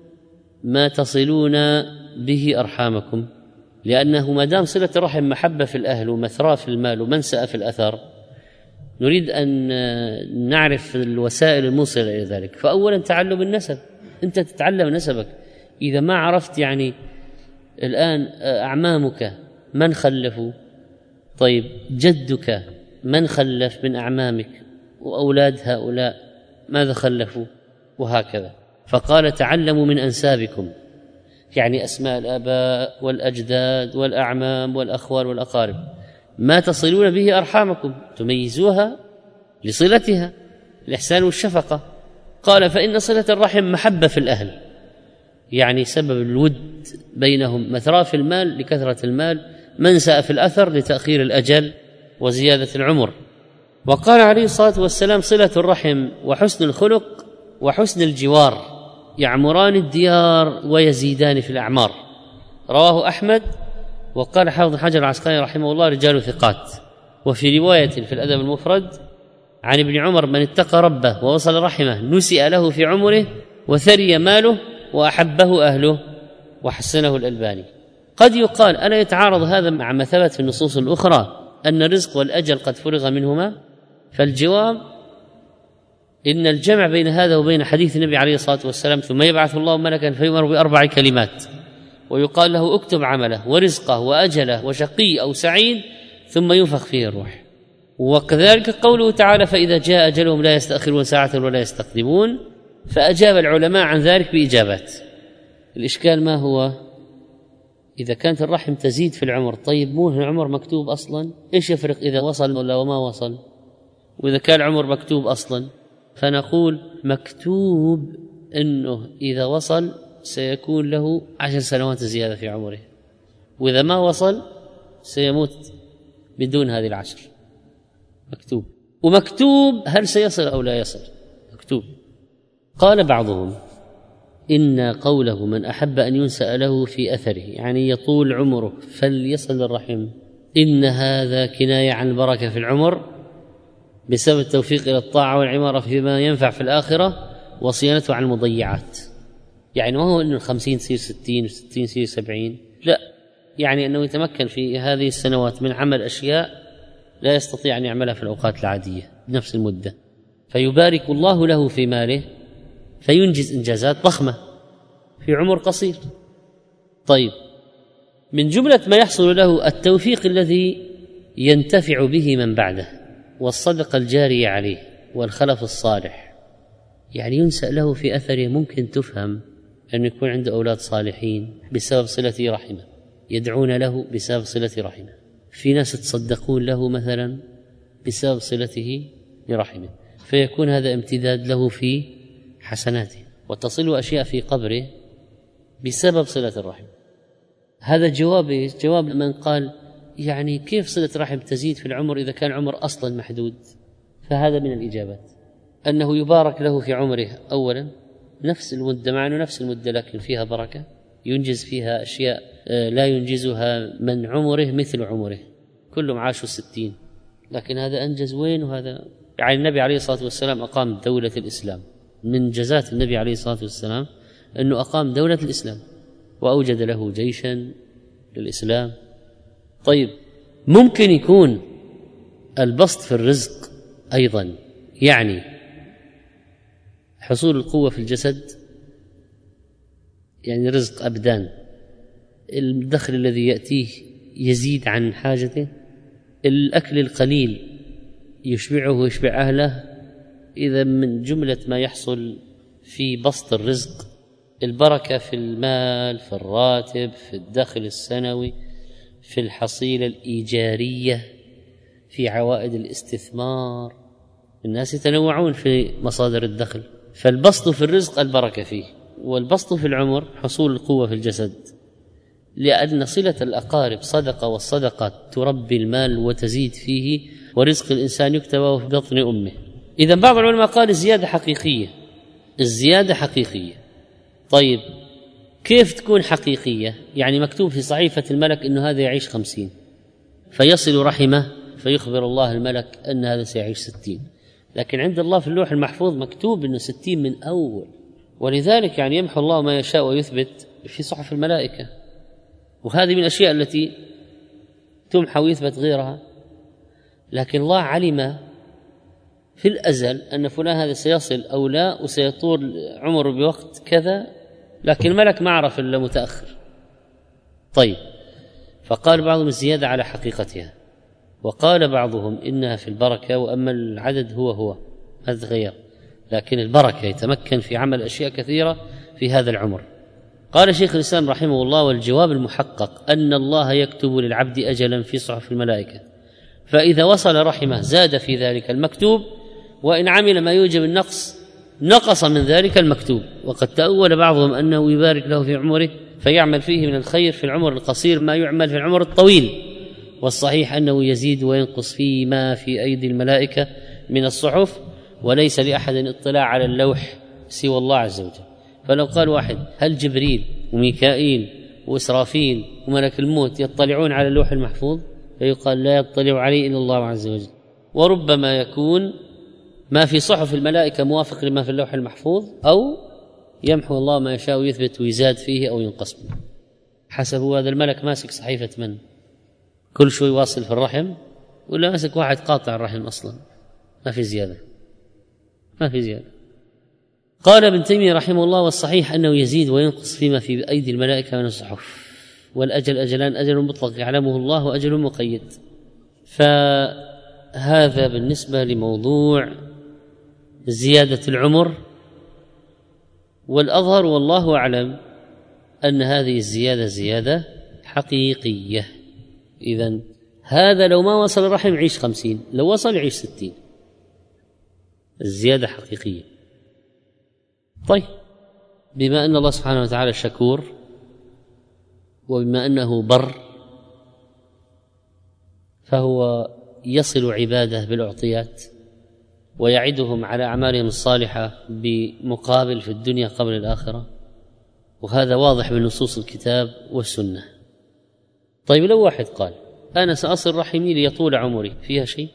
ما تصلون به أرحامكم؟ لأنه ما دام صلة الرحم محبة في الأهل ومثراء في المال ومنسأة في الأثر، نريد أن نعرف الوسائل الموصلة إلى ذلك. فأولا تعلم النسب، أنت تتعلم نسبك. إذا ما عرفت يعني الآن أعمامك من خلفوا، طيب جدك من خلف من أعمامك، وأولاد هؤلاء ماذا خلفوا، وهكذا. فقال تعلموا من أنسابكم، يعني أسماء الآباء والأجداد والأعمام والأخوال والأقارب، ما تصلون به أرحامكم، تميزوها لصلتها، الإحسان والشفقة. قال فإن صلة الرحم محبة في الأهل، يعني سبب الود بينهم، مثراء في المال لكثرة المال، منسأ في الأثر لتأخير الأجل وزيادة العمر. وقال عليه الصلاة والسلام صلة الرحم وحسن الخلق وحسن الجوار يعمران الديار ويزيدان في الأعمار، رواه أحمد. وقال حافظ حجر العسقلاني رحمه الله رجال ثقات. وفي رواية في الأدب المفرد عن ابن عمر من اتقى ربه ووصل رحمه نسئ له في عمره وثري ماله وأحبه أهله، وحسنه الألباني. قد يقال ألا يتعارض هذا مع ما ثبت في النصوص الأخرى أن الرزق والأجل قد فرغ منهما؟ فالجواب إن الجمع بين هذا وبين حديث النبي عليه الصلاة والسلام ثم يبعث الله ملكا فيؤمر ب4 كلمات ويقال له اكتب عمله ورزقه وأجله وشقي أو سعيد ثم ينفخ فيه الروح. وكذلك قوله تعالى فإذا جاء أجلهم لا يستأخرون ساعة ولا يستقدمون، فأجاب العلماء عن ذلك بإجابات. الإشكال ما هو؟ إذا كانت الرحم تزيد في العمر، طيب مو العمر مكتوب أصلا، إيش يفرق إذا وصل ولا وما وصل؟ وإذا كان العمر مكتوب أصلا، فنقول مكتوب أنه إذا وصل سيكون له 10 سنوات زيادة في عمره، وإذا ما وصل سيموت بدون هذه 10. مكتوب. ومكتوب هل سيصل أو لا يصل، مكتوب. قال بعضهم إن قوله من أحب أن ينسأ له في أثره يعني يطول عمره فليصل الرحم، إن هذا كناية عن البركة في العمر بسبب التوفيق إلى الطاعة والعمارة فيما ينفع في الآخرة وصيانته عن المضيعات. يعني ما هو أنه 50 تصير 60 و60 تصير 70، لا، يعني أنه يتمكن في هذه السنوات من عمل أشياء لا يستطيع أن يعملها في الأوقات العادية بنفس المدة، فيبارك الله له في ماله فينجز إنجازات ضخمة في عمر قصير. طيب من جملة ما يحصل له التوفيق الذي ينتفع به من بعده والصدقة الجارية عليه والخلف الصالح، يعني ينسأ له في أثره. ممكن تفهم أن يكون عنده أولاد صالحين بسبب صلة رحمه، يدعون له بسبب صلة رحمه، في ناس تصدقون له مثلا بسبب صلته لرحمه، فيكون هذا امتداد له في حسناته، وتصل أشياء في قبره بسبب صلة الرحم. هذا جواب من قال يعني كيف صلة رحم تزيد في العمر إذا كان العمر أصلا محدود؟ فهذا من الإجابات، أنه يبارك له في عمره أولا، نفس المدة، مع أنه نفس المدة لكن فيها بركة، ينجز فيها أشياء لا ينجزها من عمره مثل عمره، كلهم عاشوا 60، لكن هذا أنجز وين وهذا. يعني النبي عليه الصلاة والسلام أقام دولة الإسلام، من جزات النبي عليه الصلاة والسلام أنه أقام دولة الإسلام وأوجد له جيشا للإسلام. طيب ممكن يكون البسط في الرزق أيضا، يعني حصول القوة في الجسد، يعني رزق أبدان، الدخل الذي يأتيه يزيد عن حاجته، الأكل القليل يشبعه ويشبع أهله. إذا من جملة ما يحصل في بسط الرزق البركة في المال، في الراتب، في الدخل السنوي، في الحصيلة الإيجارية، في عوائد الاستثمار. الناس يتنوعون في مصادر الدخل، فالبسط في الرزق البركة فيه، والبسط في العمر حصول القوة في الجسد، لأن صلة الأقارب صدقة، والصدقة تربي المال وتزيد فيه، ورزق الإنسان يكتب في بطن أمه. إذا بعض العلماء قال الزيادة حقيقية، الزيادة حقيقية. طيب كيف تكون حقيقية؟ يعني مكتوب في صحيفة الملك إنه هذا يعيش 50، فيصل رحمه فيخبر الله الملك أن هذا سيعيش 60، لكن عند الله في اللوح المحفوظ مكتوب إنه 60 من أول. ولذلك يعني يمحو الله ما يشاء ويثبت في صحف الملائكة، وهذه من الأشياء التي تمحى ويثبت غيرها. لكن الله علم في الأزل أن فلان هذا سيصل أو لا، وسيطول عمره بوقت كذا، لكن الملك ما عرف إلا متأخر. طيب فقال بعضهم الزيادة على حقيقتها، وقال بعضهم إنها في البركة، وأما العدد هو هذا غير، لكن البركة يتمكن في عمل أشياء كثيرة في هذا العمر. قال شيخ الإسلام رحمه الله: والجواب المحقق أن الله يكتب للعبد أجلا في صحف الملائكة، فإذا وصل رحمه زاد في ذلك المكتوب، وإن عمل ما يوجب النقص نقص من ذلك المكتوب. وقد تأول بعضهم أنه يبارك له في عمره فيعمل فيه من الخير في العمر القصير ما يعمل في العمر الطويل، والصحيح أنه يزيد وينقص فيما في أيدي الملائكة من الصحف، وليس لأحد اطلاع على اللوح سوى الله عز وجل. فلو قال واحد: هل جبريل وميكائيل وإسرافيل وملك الموت يطلعون على اللوح المحفوظ؟ فيقال: لا يطلع عليه إلا الله عز وجل. وربما يكون ما في صحف الملائكة موافق لما في اللوح المحفوظ، أو يمحو الله ما يشاء ويثبت ويزاد فيه أو ينقص منه، حسب هذا الملك ماسك صحيفة من، كل شوي واصل في الرحم، ولا ماسك واحد قاطع الرحم أصلا، ما في زيادة، ما في زيادة. قال ابن تيمية رحمه الله: والصحيح أنه يزيد وينقص فيما في أيدي الملائكة من الصحف، والأجل أجلان: أجل مطلق يعلمه الله، وأجل مقيد. فهذا بالنسبة لموضوع زيادة العمر. والأظهر والله أعلم أن هذه الزيادة زيادة حقيقية. إذن هذا لو ما وصل الرحم يعيش 50، لو وصل يعيش 60، الزيادة حقيقية. طيب بما أن الله سبحانه وتعالى شكور، وبما أنه بر، فهو يصل عباده بالأعطيات، ويعدهم على أعمالهم الصالحة بمقابل في الدنيا قبل الآخرة، وهذا واضح من نصوص الكتاب والسنة. طيب لو واحد قال: أنا سأصل رحمي ليطول عمري، فيها شيء؟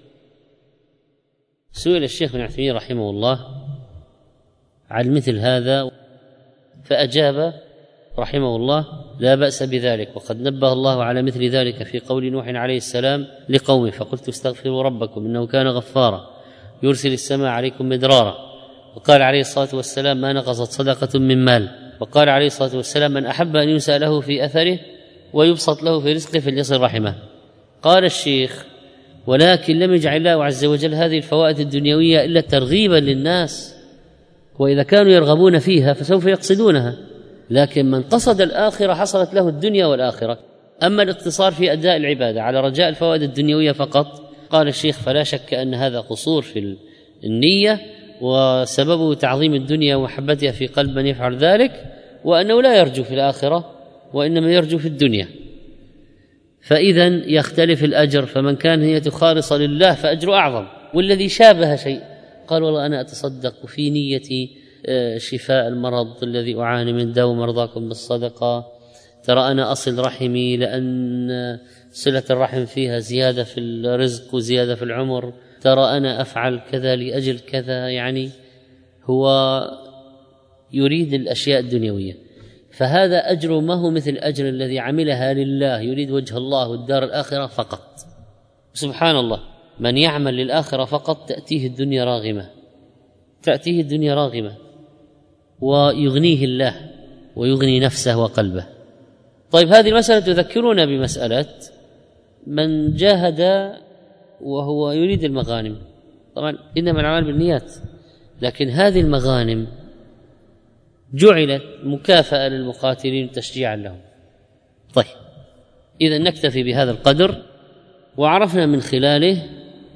سئل الشيخ بن عثيمين رحمه الله عن مثل هذا، فأجاب رحمه الله: لا بأس بذلك، وقد نبه الله على مثل ذلك في قول نوح عليه السلام لقومه: فقلت استغفروا ربكم إنه كان غفارا يرسل السماء عليكم مدرارا. وقال عليه الصلاة والسلام: ما نقصت صدقة من مال. وقال عليه الصلاة والسلام: من أحب أن ينسى له في أثره ويبسط له في رزقه فليصل رحمه. قال الشيخ: ولكن لم يجعل الله عز وجل هذه الفوائد الدنيوية إلا ترغيبا للناس وإذا كانوا يرغبون فيها فسوف يقصدونها، لكن من قصد الآخرة حصلت له الدنيا والآخرة. أما الاقتصار في أداء العبادة على رجاء الفوائد الدنيوية فقط، قال الشيخ فلا شك أن هذا قصور في النية، وسببه تعظيم الدنيا ومحبتها في قلب من يفعل ذلك، وأنه لا يرجو في الآخرة وإنما يرجو في الدنيا. فإذا يختلف الأجر، فمن كان نيته خالصة لله فأجر أعظم. والذي شابه شيء قال والله أنا أتصدق في نيتي شفاء المرض الذي أعاني من داو مرضاكم بالصدقة، ترى أنا أصل رحمي لأن صلة الرحم فيها زيادة في الرزق وزيادة في العمر، ترى أنا أفعل كذا لأجل كذا. يعني هو يريد الأشياء الدنيوية، فهذا أجر ما هو مثل أجر الذي عملها لله يريد وجه الله والدار الآخرة فقط. سبحان الله، من يعمل للآخرة فقط تأتيه الدنيا راغمة، تأتيه الدنيا راغمة ويغنيه الله ويغني نفسه وقلبه. طيب هذه المسألة تذكرنا بمسألة من جاهد وهو يريد المغانم. طبعا إنما الأعمال بالنيات، لكن هذه المغانم جعلت مكافأة للمقاتلين تشجيعا لهم. طيب إذا نكتفي بهذا القدر، وعرفنا من خلاله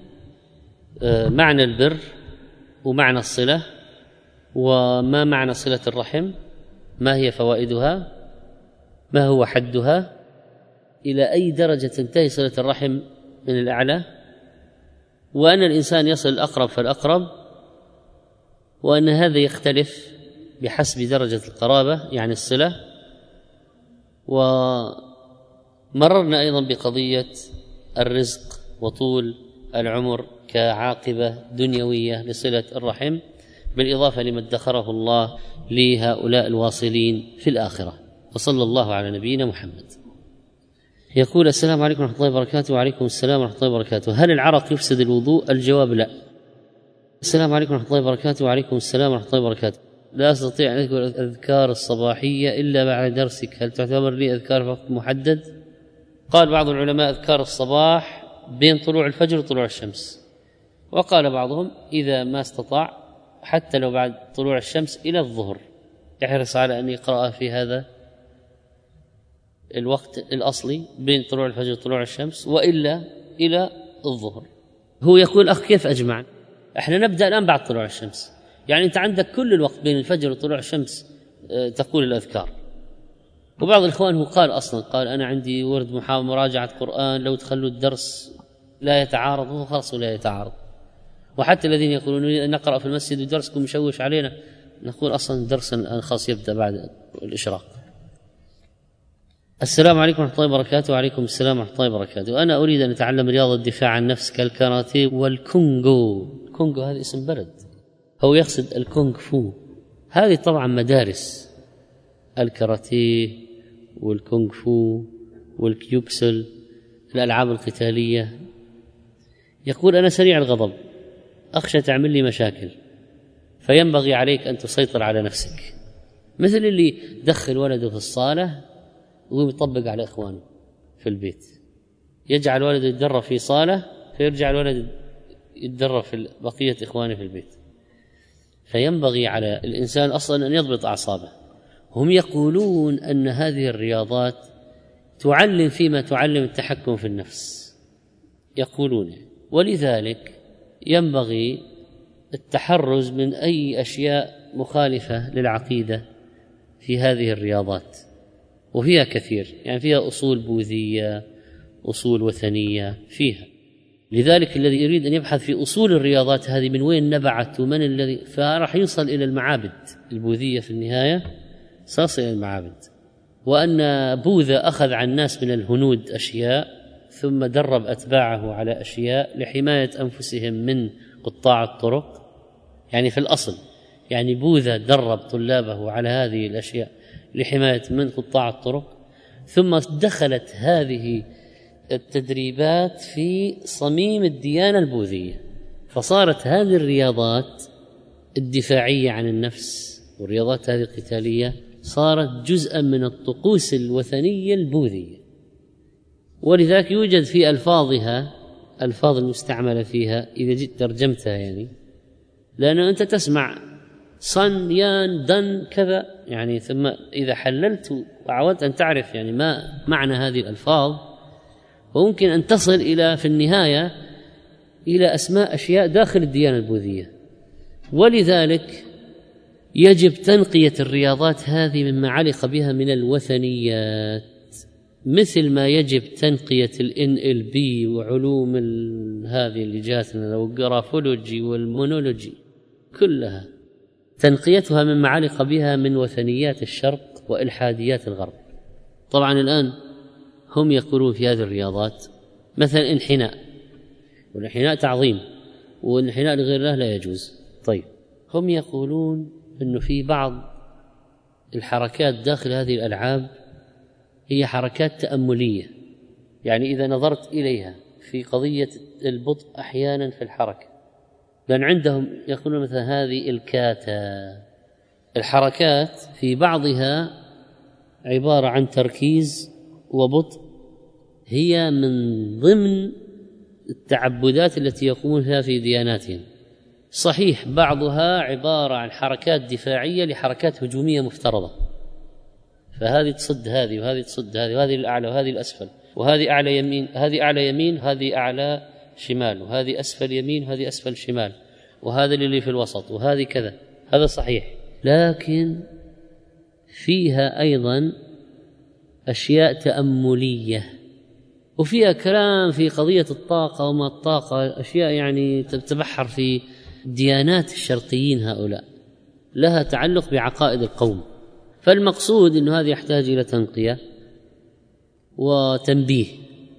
معنى البر ومعنى الصلة، وما معنى صلة الرحم، ما هي فوائدها، ما هو حدها، إلى أي درجة تنتهي صلة الرحم من الأعلى، وأن الإنسان يصل الأقرب فالأقرب، وأن هذا يختلف بحسب درجة القرابة يعني الصلة. ومررنا أيضا بقضية الرزق وطول العمر كعاقبة دنيوية لصلة الرحم، بالإضافة لما ادخره الله لهؤلاء الواصلين في الآخرة. وصلى الله على نبينا محمد. يقول السلام عليكم ورحمة الله وبركاته. وعليكم السلام ورحمة الله وبركاته. هل العرق يفسد الوضوء؟ الجواب لا. السلام عليكم ورحمة الله وبركاته. وعليكم السلام ورحمة الله وبركاته. لا أستطيع أن أذكر الأذكار الصباحية إلا بعد درسك، هل تعتبر لي أذكار في وقت محدد؟ قال بعض العلماء أذكار الصباح بين طلوع الفجر وطلوع الشمس، وقال بعضهم إذا ما استطاع حتى لو بعد طلوع الشمس إلى الظهر يحرص على أن يقرأها في هذا الوقت الأصلي بين طلوع الفجر وطلوع الشمس، وإلا إلى الظهر. هو يقول أخ كيف أجمع؟ احنا نبدأ الآن بعد طلوع الشمس، يعني أنت عندك كل الوقت بين الفجر وطلوع الشمس تقول الأذكار. وبعض الإخوان هو قال أصلا قال أنا عندي ورد مراجعة قرآن، لو تخلوا الدرس لا يتعارض، هو خلاص لا يتعارض. وحتى الذين يقولون نقرأ في المسجد ودرسكم مشوش علينا، نقول أصلا الدرس خاص يبدأ بعد الإشراق. السلام عليكم ورحمة الله وبركاته. وعليكم السلام ورحمة الله وبركاته. أنا أريد أن أتعلم رياضة الدفاع عن النفس كالكاراتيه والكونغو. الكونغو هذا اسم بلد، هو يقصد الكونغ فو. هذه طبعا مدارس، الكاراتيه والكونغ فو والكيوكسل، الألعاب القتالية. يقول أنا سريع الغضب، أخشى تعمل لي مشاكل، فينبغي عليك أن تسيطر على نفسك. مثل اللي دخل ولده في الصالة ويطبق على إخوانه في البيت، يجعل ولده يتدرب في صالة فيرجع الولد يتدرب في بقية إخوانه في البيت. فينبغي على الإنسان أصلا أن يضبط أعصابه. هم يقولون أن هذه الرياضات تعلم فيما تعلم التحكم في النفس، يقولون، ولذلك ينبغي التحرز من أي أشياء مخالفة للعقيدة في هذه الرياضات، وفيها كثير، يعني فيها أصول بوذية، أصول وثنية فيها. لذلك الذي يريد أن يبحث في أصول الرياضات هذه من وين نبعت ومن الذي، فراح يوصل إلى المعابد البوذية في النهاية، سيصل إلى المعابد. وأن بوذا أخذ عن الناس من الهنود أشياء ثم درب أتباعه على أشياء لحماية أنفسهم من قطاع الطرق. يعني في الأصل يعني بوذا درب طلابه على هذه الأشياء لحماية من قطاع الطرق، ثم دخلت هذه التدريبات في صميم الديانة البوذية، فصارت هذه الرياضات الدفاعية عن النفس والرياضات هذه القتالية صارت جزءا من الطقوس الوثنية البوذية. ولذلك يوجد في ألفاظها ألفاظ المستعملة فيها إذا جئت ترجمتها، يعني لأنه أنت تسمع صن يان دن كذا يعني. ثم إذا حللت وعودت أن تعرف يعني ما معنى هذه الألفاظ، وممكن أن تصل إلى في النهاية إلى أسماء أشياء داخل الديانة البوذية. ولذلك يجب تنقية الرياضات هذه مما علق بها من الوثنيات، مثل ما يجب تنقية NLP وعلوم هذه اللي جاتنا والجرافولوجي والمونولوجي، كلها تنقيتها مما علق بها من وثنيات الشرق وإلحاديات الغرب. طبعا الآن هم يقولون في هذه الرياضات مثلا انحناء، والانحناء تعظيم، والانحناء لغير الله لا يجوز. طيب هم يقولون أنه في بعض الحركات داخل هذه الألعاب هي حركات تأملية، يعني إذا نظرت إليها في قضية البطء أحيانا في الحركة، لأن عندهم يقولون مثلا هذه الكاتا، الحركات في بعضها عبارة عن تركيز وبطء، هي من ضمن التعبدات التي يقومون فيها في دياناتهم. صحيح بعضها عبارة عن حركات دفاعية لحركات هجومية مفترضة، فهذه تصد هذه وهذه تصد هذه، وهذه الأعلى وهذه الأسفل، وهذه أعلى يمين، هذه أعلى يمين، هذه أعلى شمال، وهذه أسفل يمين، وهذه أسفل شمال، وهذا اللي في الوسط، وهذه كذا. هذا صحيح، لكن فيها أيضا أشياء تأملية، وفيها كلام في قضية الطاقة وما الطاقة، أشياء يعني تتبحر في ديانات الشرقيين هؤلاء، لها تعلق بعقائد القوم. فالمقصود أن هذا يحتاج إلى تنقية وتنبيه.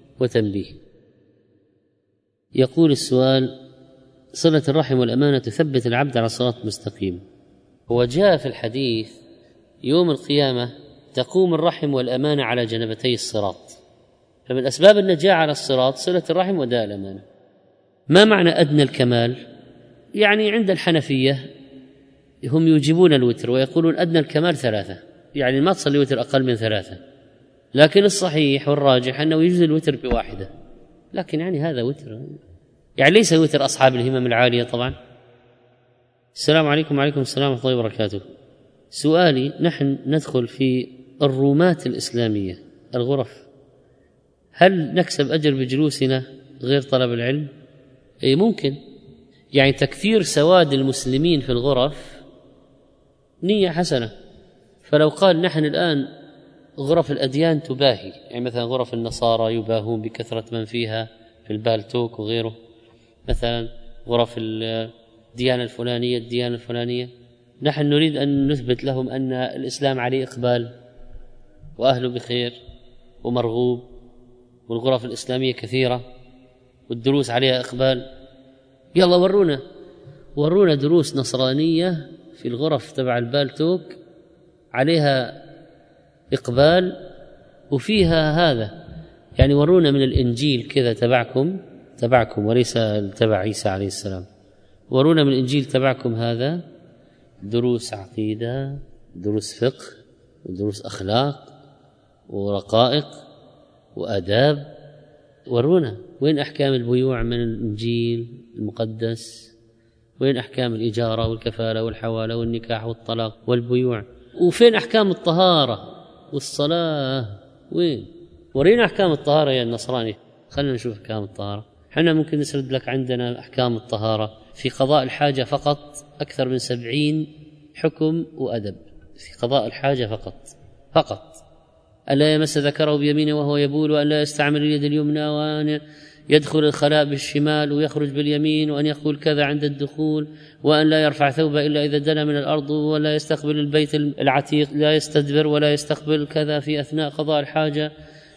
يقول السؤال: صلة الرحم والأمانة تثبت العبد على صراط مستقيم، وجاء في الحديث يوم القيامة تقوم الرحم والأمانة على جنبتي الصراط، فمن أسباب النجاة على الصراط صلة الرحم وداء الأمانة. ما معنى أدنى الكمال؟ يعني عند الحنفية هم يوجبون الوتر ويقولون أدنى الكمال 3، يعني ما تصلي وتر أقل من 3، لكن الصحيح والراجح أنه يجوز الوتر ب1، لكن يعني هذا وتر، يعني ليس وتر أصحاب الهمم العالية طبعا. السلام عليكم. وعليكم السلام ورحمة الله وبركاته. سؤالي: نحن ندخل في الرومات الإسلامية الغرف، هل نكسب أجر بجلوسنا غير طلب العلم؟ أي ممكن، يعني تكثير سواد المسلمين في الغرف نية حسنة. فلو قال نحن الآن غرف الأديان تباهي، يعني مثلا غرف النصارى يباهون بكثرة من فيها في البالتوك وغيره، مثلا غرف الديانة الفلانية، نحن نريد أن نثبت لهم أن الإسلام عليه إقبال وأهله بخير ومرغوب، والغرف الإسلامية كثيرة والدروس عليها إقبال، يلا ورونا دروس نصرانية في الغرف تبع البالتوك عليها إقبال وفيها هذا، يعني ورونا من الإنجيل كذا تبعكم وليس تبع عيسى عليه السلام، ورونا من الإنجيل تبعكم هذا، دروس عقيدة، دروس فقه، ودروس أخلاق ورقائق وآداب، ورونا وين أحكام البيوع من الإنجيل المقدس، وين أحكام الإجارة والكفالة والحوالة والنكاح والطلاق والبيوع، وفين أحكام الطهارة والصلاة، وين؟ ورينا أحكام الطهارة يا النصراني، خلنا نشوف أحكام الطهارة. حنا ممكن نسرد لك عندنا أحكام الطهارة في قضاء الحاجة فقط أكثر من 70 حكم وأدب في قضاء الحاجة فقط. ألا يمس ذكره بيمينه وهو يبول، وأن لا يستعمل اليد اليمنى، وأن يدخل الخلاء بالشمال ويخرج باليمين، وأن يقول كذا عند الدخول، وأن لا يرفع ثوبه إلا إذا دنا من الأرض، ولا يستقبل البيت العتيق، لا يستدبر ولا يستقبل كذا في أثناء قضاء الحاجة،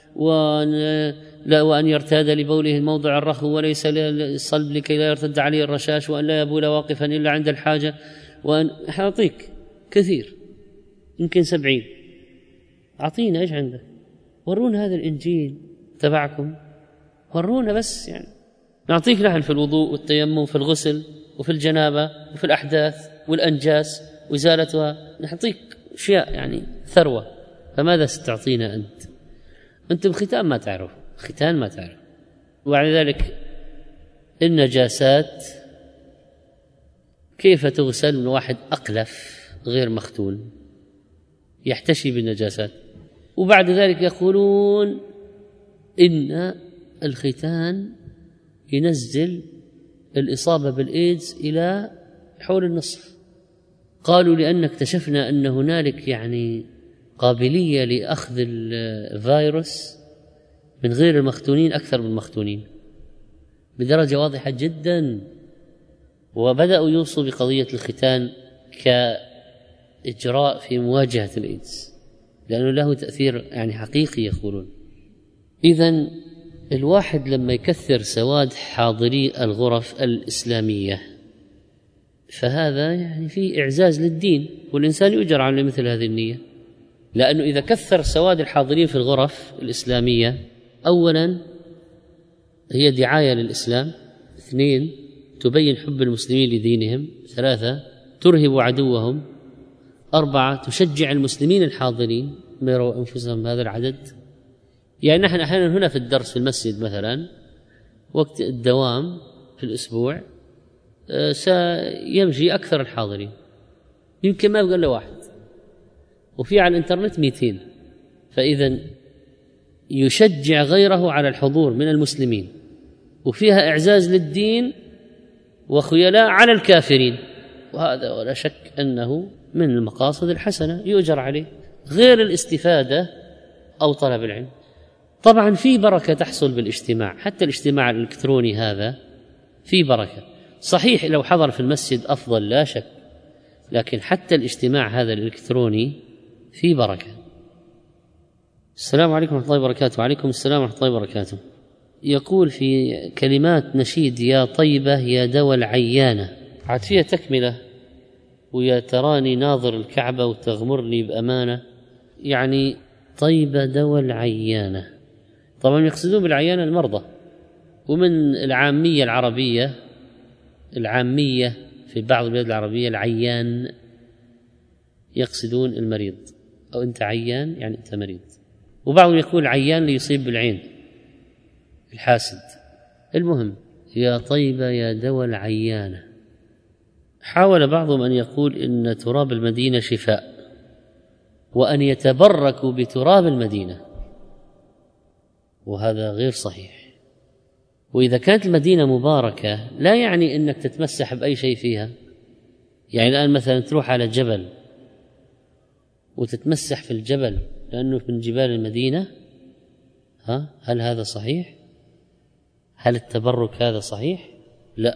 وأن يرتاد لبوله الموضع الرخو وليس للصلب لكي لا يرتد عليه الرشاش، وأن لا يبول واقفا إلا عند الحاجة، وأن أعطيك كثير يمكن 70. أعطينا إيش عندك، ورونا هذا الإنجيل تبعكم، ورونا بس، يعني نعطيك نحن في الوضوء والتيمم في الغسل وفي الجنابة وفي الأحداث والأنجاس وإزالتها، نعطيك أشياء يعني ثروة، فماذا ستعطينا أنتم ختان ما تعرف، وعلى ذلك النجاسات كيف تغسل من واحد أقلف غير مختون يحتشي بالنجاسات؟ وبعد ذلك يقولون إن الختان ينزل الإصابة بالإيدز إلى حول النصف. قالوا لأن اكتشفنا أن هنالك يعني قابلية لأخذ الفيروس من غير المختونين أكثر من المختونين بدرجة واضحة جدا، وبدأوا يوصوا بقضية الختان كإجراء في مواجهة الإيدز لأنه له تأثير يعني حقيقي يقولون. إذن الواحد لما يكثر سواد حاضري الغرف الإسلامية فهذا يعني فيه إعزاز للدين، والإنسان يؤجر على مثل هذه النية، لأنه إذا كثر سواد الحاضرين في الغرف الإسلامية أولا هي دعاية للإسلام، اثنين تبين حب المسلمين لدينهم، ثلاثة ترهب عدوهم، أربعة تشجع المسلمين الحاضرين ما يروا أنفسهم هذا العدد. يعني نحن أحيانا هنا في الدرس في المسجد مثلا وقت الدوام في الأسبوع سيمشي أكثر الحاضرين، يمكن ما يبقى إلا واحد، وفي على الإنترنت 200، فإذا يشجع غيره على الحضور من المسلمين، وفيها إعزاز للدين وخيلاء على الكافرين، وهذا ولا شك أنه من المقاصد الحسنة يؤجر عليه غير الاستفادة أو طلب العلم. طبعا في بركة تحصل بالاجتماع، حتى الاجتماع الإلكتروني هذا في بركة، صحيح لو حضر في المسجد أفضل لا شك، لكن حتى الاجتماع هذا الإلكتروني في بركة. السلام عليكم ورحمة الله وبركاته. وعليكم السلام ورحمة الله وبركاته. يقول في كلمات نشيد يا طيبة يا دوا العيانة، عاد فيها تكملة ويا تراني ناظر الكعبة وتغمرني بأمانة، يعني طيبة دوا العيانة، طبعا يقصدون بالعيانة المرضى، ومن العامية العربية العامية في بعض البلاد العربية العيان يقصدون المريض، أو أنت عيان يعني أنت مريض، وبعضهم يقول عيان ليصيب بالعين الحاسد. المهم يا طيبة يا دوا العيانة. حاول بعضهم أن يقول إن تراب المدينة شفاء، وأن يتبركوا بتراب المدينة، وهذا غير صحيح. وإذا كانت المدينة مباركة لا يعني أنك تتمسح بأي شيء فيها، يعني الآن مثلا تروح على جبل وتتمسح في الجبل لأنه من جبال المدينة، هل هذا صحيح؟ هل التبرك هذا صحيح؟ لا.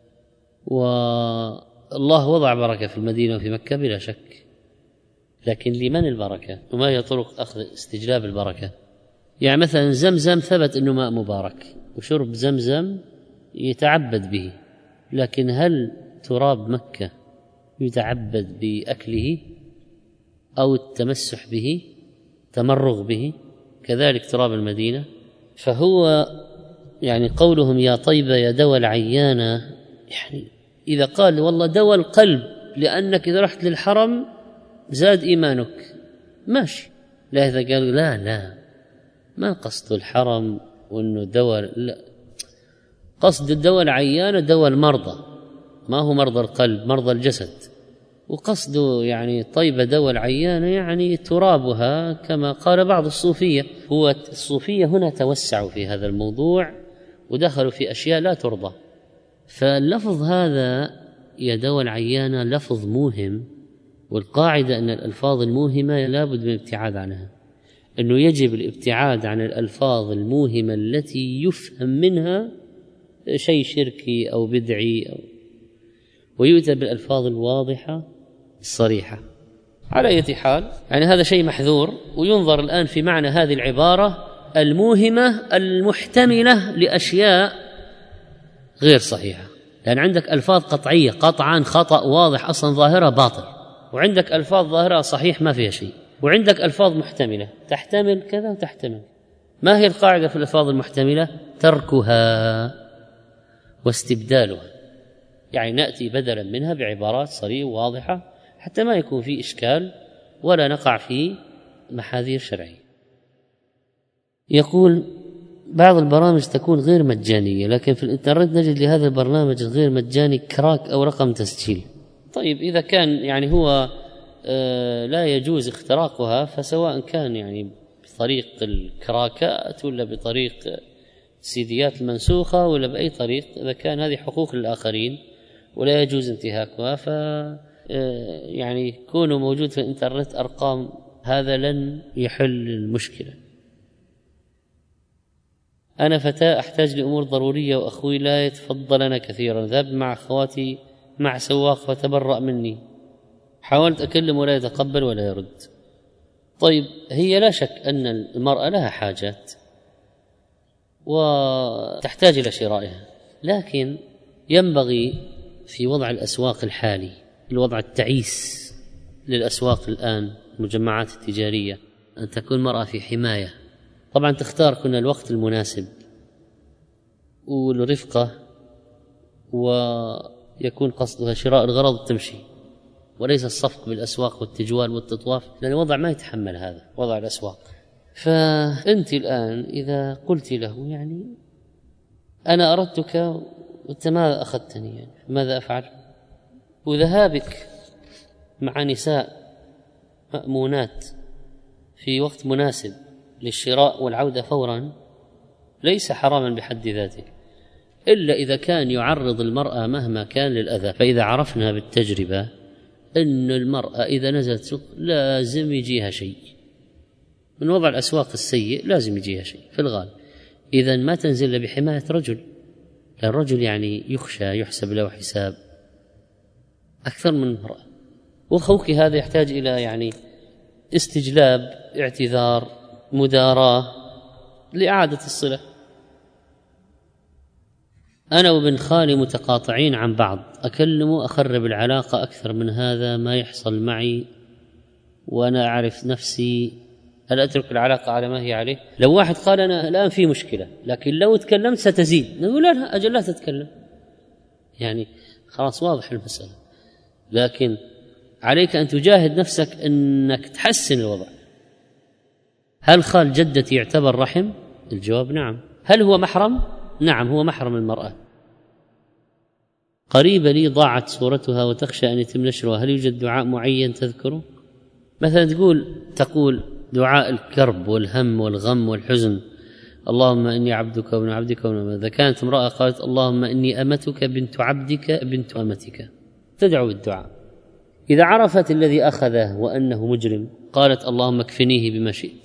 والله وضع بركة في المدينة وفي مكة بلا شك، لكن لمن البركة وما هي طرق أخذ استجلاب البركة؟ يعني مثلا زمزم ثبت أنه ماء مبارك وشرب زمزم يتعبد به، لكن هل تراب مكة يتعبد بأكله أو التمسح به تمرغ به؟ كذلك تراب المدينة. فهو يعني قولهم يا طيبة يا دوا العيانة، يعني إذا قال والله دوا القلب لأنك إذا رحت للحرم زاد إيمانك ماشي، لا إذا قال لا ما قصد الحرم وأنه دواء، لا، قصد الدواء العيانة دواء المرضى، ما هو مرضى القلب، مرضى الجسد. وقصده يعني طيبة دواء العيانة يعني ترابها كما قال بعض الصوفية. هو الصوفية هنا توسعوا في هذا الموضوع ودخلوا في أشياء لا ترضى. فاللفظ هذا يا دواء العيانة لفظ موهم، والقاعدة أن الألفاظ الموهمة لا بد من الابتعاد عنها، أنه يجب الابتعاد عن الألفاظ الموهمة التي يفهم منها شيء شركي أو بدعي ويؤتى بالألفاظ الواضحة الصريحة. على أي حال يعني هذا شيء محذور، وينظر الآن في معنى هذه العبارة الموهمة المحتملة لأشياء غير صحيحة، لأن عندك ألفاظ قطعية قطعا خطأ واضح أصلا ظاهرة باطل، وعندك ألفاظ ظاهرة صحيح ما فيها شيء، وعندك ألفاظ محتملة تحتمل كذا وتحتمل. ما هي القاعدة في الألفاظ المحتملة؟ تركها واستبدالها، يعني نأتي بدلا منها بعبارات صريحة واضحة حتى ما يكون في إشكال ولا نقع في محاذير شرعية. يقول بعض البرامج تكون غير مجانية، لكن في الإنترنت نجد لهذا البرنامج الغير مجاني كراك أو رقم تسجيل، طيب إذا كان يعني هو لا يجوز اختراقها، فسواء كان يعني بطريق الكراكات ولا بطريق السيديات المنسوخة ولا بأي طريق، إذا كان هذه حقوق للآخرين ولا يجوز انتهاكها، يعني كونه موجود في الإنترنت أرقام هذا لن يحل المشكلة. أنا فتاة أحتاج لأمور ضرورية وأخوي لا يتفضلنا كثيرا، ذهب مع أخواتي مع سواق فتبرأ مني، حاولت أكلم ولا يتقبل ولا يرد. طيب هي لا شك أن المرأة لها حاجات وتحتاج إلى شرائها، لكن ينبغي في وضع الأسواق الحالي، الوضع التعيس للأسواق الآن المجمعات التجارية، أن تكون المرأة في حماية. طبعا تختار كنا الوقت المناسب والرفقة، ويكون قصدها شراء الغرض تمشي وليس الصفق بالأسواق والتجوال والتطواف، لأن الوضع ما يتحمل هذا وضع الأسواق. فأنت الآن إذا قلت له يعني أنا أردتك وأنت ما أخذتني، يعني ماذا أفعل؟ وذهابك مع نساء مأمونات في وقت مناسب للشراء والعودة فورا ليس حراما بحد ذاته، إلا إذا كان يعرض المرأة مهما كان للأذى. فإذا عرفنا بالتجربة أن المرأة إذا نزلت سوق لازم يجيها شيء من وضع الأسواق السيء، لازم يجيها شيء في الغالب. إذا ما تنزل بحماية رجل، الرجل يعني يخشى يحسب له حساب أكثر من المرأة. وأخوك هذا يحتاج إلى يعني استجلاب، اعتذار، مداراة لإعادة الصلة. أنا وابن خالي متقاطعين عن بعض، أكلمه أخرب العلاقة أكثر من هذا ما يحصل معي، وأنا أعرف نفسي، هل أترك العلاقة على ما هي عليه؟ لو واحد قال أنا الآن في مشكلة لكن لو تكلمت ستزيد، نقول لا أجل لا تتكلم، يعني خلاص واضح المسألة. لكن عليك أن تجاهد نفسك أنك تحسن الوضع. هل خال جدتي يعتبر رحم؟ الجواب نعم. هل هو محرم؟ نعم هو محرم المرأة. قريبة لي ضاعت صورتها وتخشى أن يتم نشرها، هل يوجد دعاء معين تذكره؟ مثلا تقول دعاء الكرب والهم والغم والحزن، اللهم إني عبدك وابن عبدك وابن أمتك. إذا كانت امرأة قالت اللهم إني أمتك بنت عبدك بنت أمتك، تدعو بالدعاء. إذا عرفت الذي أخذه وأنه مجرم قالت اللهم اكفنيه بما شئت،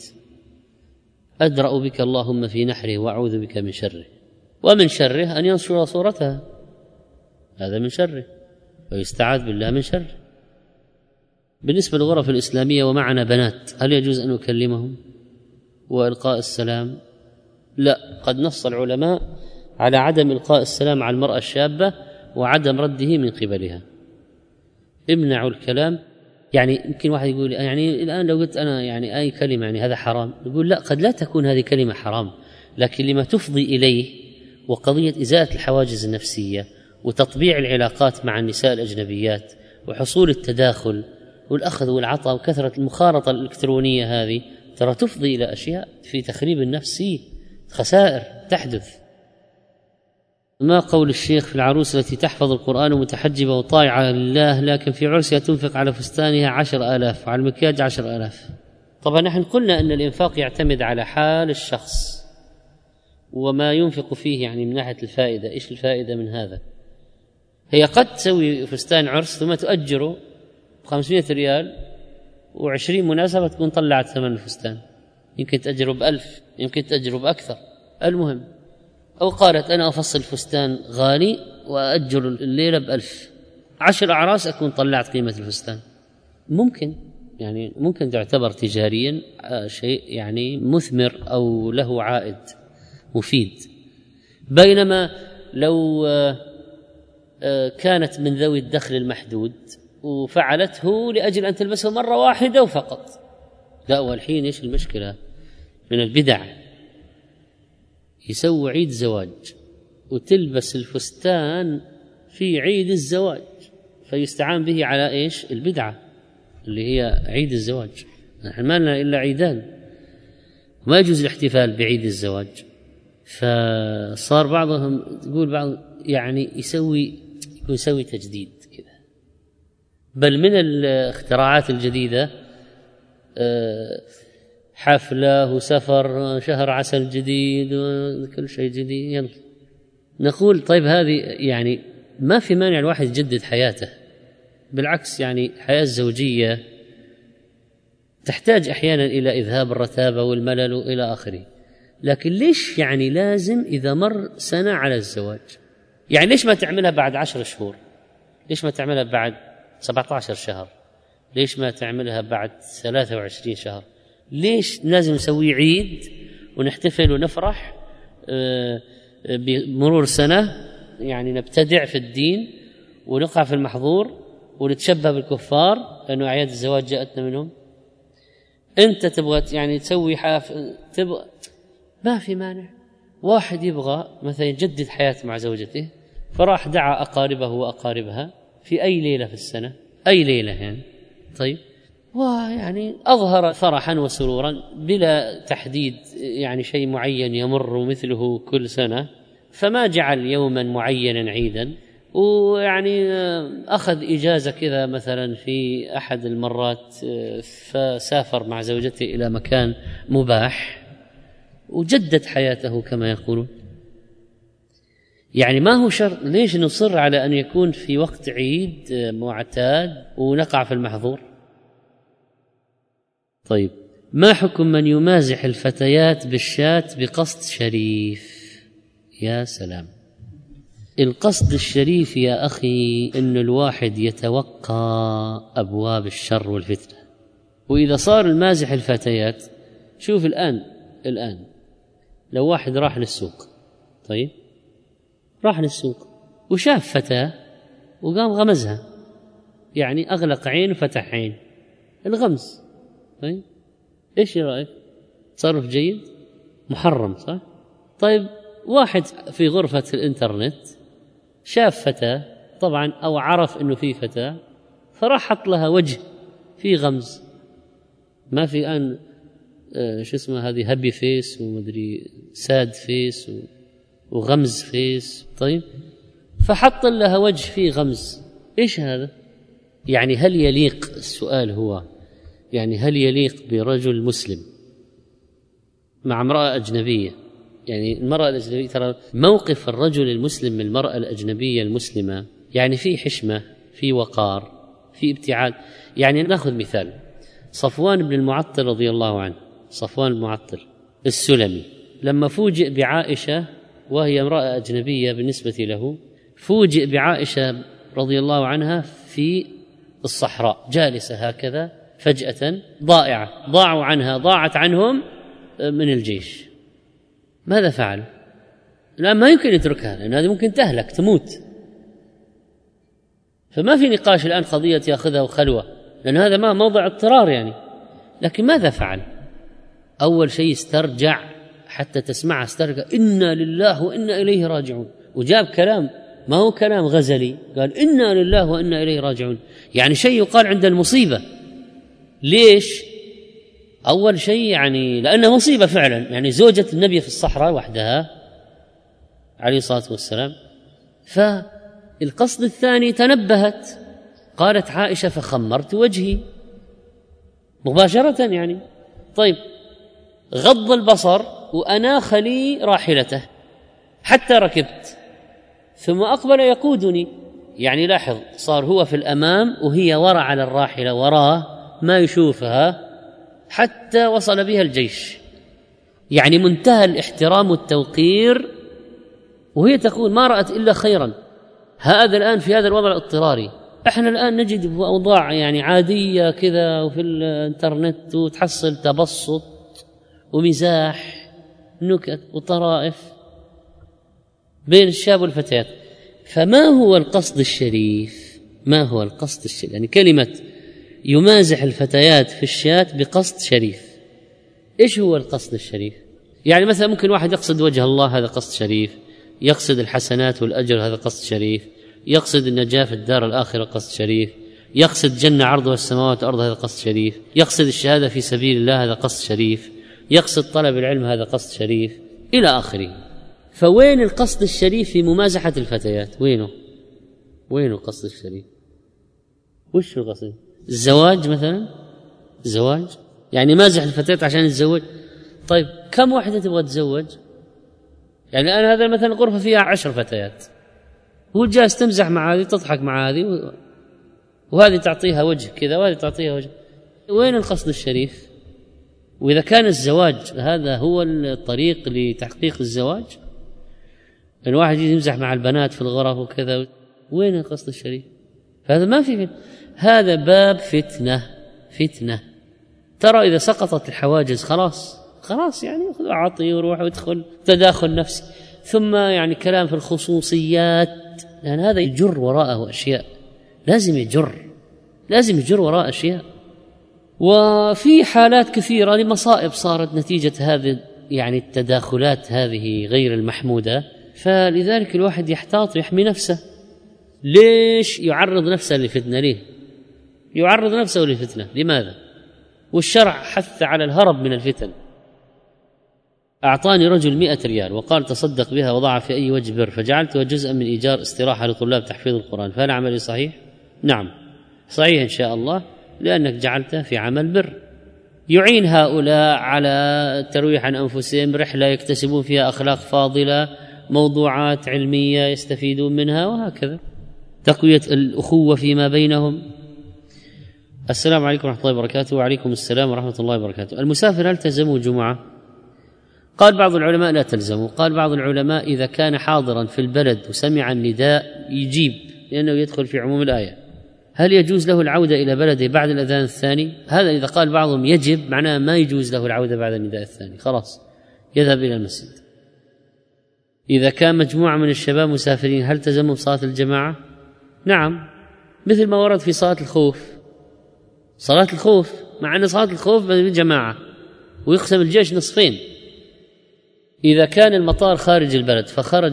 أدرأ بك اللهم في نحره وأعوذ بك من شره. ومن شره أن ينشر صورتها، هذا من شره، ويستعاذ بالله من شره. بالنسبة للغرف الإسلامية ومعنا بنات، هل يجوز أن نكلمهم وإلقاء السلام؟ لا، قد نص العلماء على عدم إلقاء السلام على المرأة الشابة وعدم رده من قبلها. امنعوا الكلام. يعني يمكن واحد يقول يعني الآن لو قلت أنا يعني أي كلمة يعني هذا حرام، نقول لا، قد لا تكون هذه كلمة حرام، لكن لما تفضي إليه وقضية إزالة الحواجز النفسية وتطبيع العلاقات مع النساء الأجنبيات وحصول التداخل والأخذ والعطاء وكثرة المخالطة الإلكترونية، هذه ترى تفضي إلى أشياء في تخريب النفسي، خسائر تحدث. ما قول الشيخ في العروس التي تحفظ القرآن ومتحجبة وطائعة لله لكن في عرسها تنفق على فستانها 10,000 وعلى المكياج 10,000؟ طبعا نحن قلنا أن الإنفاق يعتمد على حال الشخص وما ينفق فيه، يعني من ناحية الفائدة، إيش الفائدة من هذا؟ هي قد تسوي فستان عرس ثم تؤجره 500 ريال و20 مناسبة تكون طلعت ثمن الفستان، يمكن تأجره ب1000، يمكن تأجره بأكثر، المهم. أو قالت أنا أفصل فستان غالي وأأجر الليلة ب1000، 10 أعراس أكون طلعت قيمة الفستان. ممكن، يعني ممكن تعتبر تجاريا شيء يعني مثمر أو له عائد مفيد. بينما لو كانت من ذوي الدخل المحدود وفعلته لأجل أن تلبسه مرة واحدة وفقط، لا، والحين إيش المشكلة؟ من البدع يسوي عيد زواج وتلبس الفستان في عيد الزواج، فيستعان به على إيش؟ البدعة اللي هي عيد الزواج. نحن ما لنا إلا عيدان، ما يجوز الاحتفال بعيد الزواج. فصار بعضهم تقول بعض يعني يسوي تجديد كذا، بل من الاختراعات الجديدة حفلة وسفر شهر عسل جديد وكل شيء جديد. يلا نقول طيب هذه يعني ما في مانع الواحد يجدد حياته، بالعكس يعني الحياة الزوجية تحتاج أحيانا إلى إذهاب الرتابة والملل وإلى آخره، لكن ليش يعني لازم إذا مر سنة على الزواج؟ يعني ليش ما تعملها بعد 10 شهور؟ ليش ما تعملها بعد 17 شهر؟ ليش ما تعملها بعد 23 شهر؟ ليش لازم نسوي عيد ونحتفل ونفرح بمرور سنة؟ يعني نبتدع في الدين ونقع في المحظور ونتشبه بالكفار لأنه أعياد الزواج جاءتنا منهم. أنت تبغى يعني تسوي تبغى، ما في مانع. واحد يبغى مثلا يجدد حياته مع زوجته فراح دعا أقاربه وأقاربها في أي ليلة في السنة، أي ليلة يعني، طيب، ويعني أظهر فرحا وسرورا بلا تحديد يعني شيء معين يمر مثله كل سنة، فما جعل يوما معينا عيدا، ويعني أخذ إجازة كذا مثلا في أحد المرات فسافر مع زوجته إلى مكان مباح وجدد حياته كما يقولون. يعني ما هو شرط. ليش نصر على أن يكون في وقت عيد معتاد ونقع في المحظور؟ طيب، ما حكم من يمازح الفتيات بالشات بقصد شريف؟ يا سلام، القصد الشريف يا أخي إنه الواحد يتوقع أبواب الشر والفتنة. وإذا صار المازح الفتيات، شوف الآن لو واحد راح للسوق، طيب راح للسوق وشاف فتاة وقام غمزها، يعني أغلق عين وفتح عين، الغمز، طيب إيش رأيك؟ تصرف جيد؟ محرم صح؟ طيب واحد في غرفة الإنترنت شاف فتاة طبعا أو عرف إنه في فتاة فراح حط لها وجه في غمز، ما في الآن شو اسمه هذه هابي فيس ومدري ساد فيس وغمز فيس، طيب فحط لها وجه في غمز، إيش هذا؟ يعني هل يليق، السؤال هو يعني هل يليق برجل مسلم مع امرأة أجنبية؟ يعني المرأة الأجنبية، ترى موقف الرجل المسلم من المرأة الأجنبية المسلمة يعني في حشمة، في وقار، في ابتعاد. يعني نأخذ مثال صفوان بن المعطل رضي الله عنه، صفوان المعطل السلمي لما فوجئ بعائشة وهي امرأة أجنبية بالنسبة له، فوجئ بعائشة رضي الله عنها في الصحراء جالسة هكذا فجأة ضائعة، ضاعوا عنها، ضاعت عنهم من الجيش. ماذا فعل؟ الآن ما يمكن يتركها لأن هذه ممكن تهلك تموت، فما في نقاش الآن قضية يأخذها وخلوة لأن هذا ما موضع اضطرار يعني. لكن ماذا فعل؟ أول شيء استرجع حتى تسمعها، استرجع إنا لله وإنا إليه راجعون، وجاب كلام ما هو كلام غزلي، قال إنا لله وإنا إليه راجعون، يعني شيء يقال عند المصيبة. ليش؟ أول شيء يعني لأنه مصيبة فعلا، يعني زوجة النبي في الصحراء وحدها عليه الصلاة والسلام. فالقصد الثاني تنبهت، قالت عائشة فخمرت وجهي مباشرة يعني. طيب غض البصر وأناخ لي راحلته حتى ركبت ثم أقبل يقودني، يعني لاحظ صار هو في الأمام وهي ورا على الراحلة وراه ما يشوفها حتى وصل بها الجيش، يعني منتهى الاحترام والتوقير، وهي تقول ما رأت إلا خيرا. هذا الآن في هذا الوضع الاضطراري. احنا الآن نجد في أوضاع يعني عادية كذا وفي الانترنت وتحصل تبسط ومزاح نكت وطرائف بين الشاب والفتيات. فما هو القصد الشريف؟ ما هو القصد الشريف؟ يعني كلمة يمازح الفتيات في الشات بقصد شريف، إيش هو القصد الشريف؟ يعني مثلا ممكن واحد يقصد وجه الله، هذا قصد شريف، يقصد الحسنات والأجر، هذا قصد شريف، يقصد النجاة في الدار الآخرة، قصد شريف، يقصد جنة عرضها السماوات والأرض، هذا قصد شريف، يقصد الشهادة في سبيل الله، هذا قصد شريف، يقصد طلب العلم، هذا قصد شريف، إلى آخره. فوين القصد الشريف في ممازحة الفتيات؟ وينه القصد الشريف؟ وش القصد؟ الزواج مثلا، الزواج يعني مازح الفتاة عشان يتزوج. طيب كم واحدة تبغى تتزوج؟ يعني أنا هذا مثلا غرفة فيها 10 فتيات، هو جالس تمزح مع هذه تضحك مع هذه وهذه تعطيها وجه كذا وهذه تعطيها وجه. وين القصد الشريف؟ وإذا كان الزواج هذا هو الطريق لتحقيق الزواج، الواحد يمزح مع البنات في الغرف وكذا، وين القصد الشريف؟ هذا ما في هذا باب فتنة. ترى إذا سقطت الحواجز خلاص يعني خذ أعطي وروح ويدخل تداخل نفسي، ثم يعني كلام في الخصوصيات، لأن هذا يجر وراءه أشياء، لازم يجر وراء أشياء. وفي حالات كثيرة لمصائب صارت نتيجة هذه يعني التداخلات هذه غير المحمودة، فلذلك الواحد يحتاط ويحمي نفسه. ليش يعرض نفسه لفتنة؟ ليه يعرض نفسه لفتنة؟ لماذا؟ والشرع حث على الهرب من الفتن. أعطاني رجل 100 ريال وقال تصدق بها وضعها في أي وجه بر، فجعلتها جزءا من إيجار استراحة لطلاب تحفيظ القرآن، فهل عملي صحيح؟ نعم صحيح إن شاء الله، لأنك جعلته في عمل بر يعين هؤلاء على ترويح عن أنفسهم، رحلة يكتسبون فيها أخلاق فاضلة، موضوعات علمية يستفيدون منها، وهكذا تقوية الأخوة فيما بينهم. السلام عليكم ورحمة الله وبركاته. وعليكم السلام ورحمة الله وبركاته. المسافر هل تلزمه جمعة؟ قال بعض العلماء لا تلزمه، قال بعض العلماء إذا كان حاضرا في البلد وسمع النداء يجيب، لأنه يدخل في عموم الآية. هل يجوز له العودة إلى بلده بعد الأذان الثاني؟ هذا إذا قال بعضهم يجب معناه ما يجوز له العودة بعد النداء الثاني، خلاص يذهب إلى المسجد. إذا كان مجموعة من الشباب مسافرين هل تلزمهم صلاة الجماعة؟ نعم، مثل ما ورد في صلاة الخوف، مع أن صلاة الخوف بالجماعة، ويقسم الجيش نصفين. إذا كان المطار خارج البلد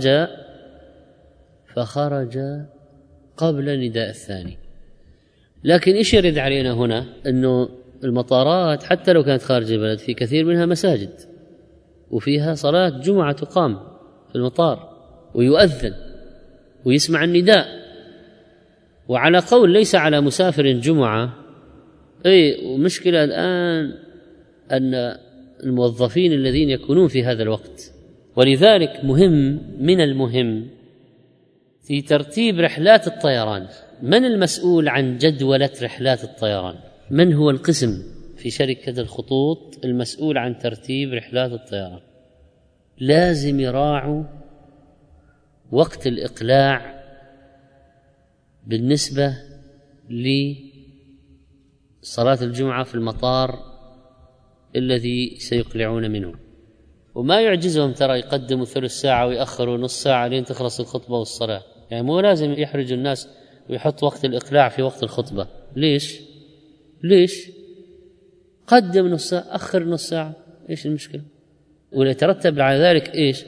فخرج قبل النداء الثاني، لكن إيش يرد علينا هنا؟ أنه المطارات حتى لو كانت خارج البلد في كثير منها مساجد وفيها صلاة جمعة تقام في المطار ويؤذن ويسمع النداء. وعلى قول ليس على مسافر جمعة، ومشكلة الآن أن الموظفين الذين يكونون في هذا الوقت، ولذلك من المهم في ترتيب رحلات الطيران. من المسؤول عن جدولة رحلات الطيران؟ من هو القسم في شركة الخطوط المسؤول عن ترتيب رحلات الطيران؟ لازم يراعوا وقت الإقلاع بالنسبة لصلاة الجمعة في المطار الذي سيقلعون منه. وما يعجزهم ترى يقدموا ثلث ساعة ويأخروا نص ساعة لين تخلص الخطبة والصلاة، يعني مو لازم يحرج الناس ويحط وقت الإقلاع في وقت الخطبة. ليش قدم نص ساعة أخر نص ساعة، إيش المشكلة؟ ويترتب على ذلك إيش؟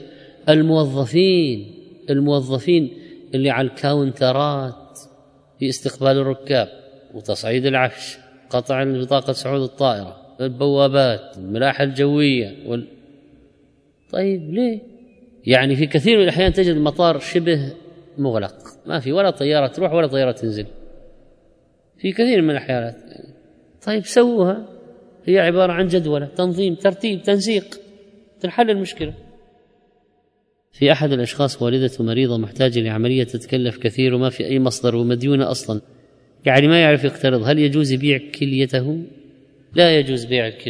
الموظفين اللي على الكاونترات في استقبال الركاب وتصعيد العفش، قطع بطاقة صعود الطائرة، البوابات، الملاحة الجوية طيب ليه؟ يعني في كثير من الأحيان تجد المطار شبه مغلق، ما في ولا طيارة تروح ولا طيارة تنزل في كثير من الأحيانات. طيب سووها، هي عبارة عن جدولة، تنظيم، ترتيب، تنسيق، تنحل المشكلة. في أحد الأشخاص والدته مريضة محتاجة لعملية تتكلف كثير وما في أي مصدر ومديونة أصلا، يعني ما يعرف يقترض، هل يجوز يبيع كليته؟ لا يجوز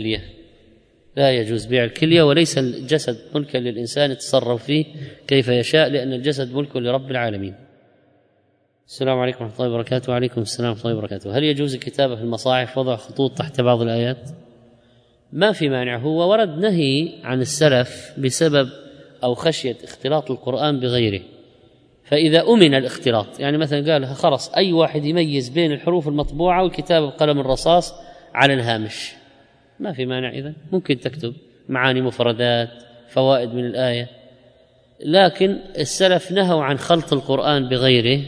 بيع الكلية، وليس الجسد ملكا للإنسان يتصرف فيه كيف يشاء، لأن الجسد ملك لرب العالمين. السلام عليكم ورحمة الله وبركاته. وعليكم السلام ورحمة الله وبركاته. هل يجوز الكتابة في المصاحف وضع خطوط تحت بعض الآيات؟ ما في مانع، هو ورد نهي عن السلف بسبب أو خشية اختلاط القرآن بغيره، فإذا أمن الاختلاط، يعني مثلا قال خلاص أي واحد يميز بين الحروف المطبوعة والكتابة بقلم الرصاص على الهامش، ما في مانع، إذن ممكن تكتب معاني مفردات، فوائد من الآية. لكن السلف نهوا عن خلط القرآن بغيره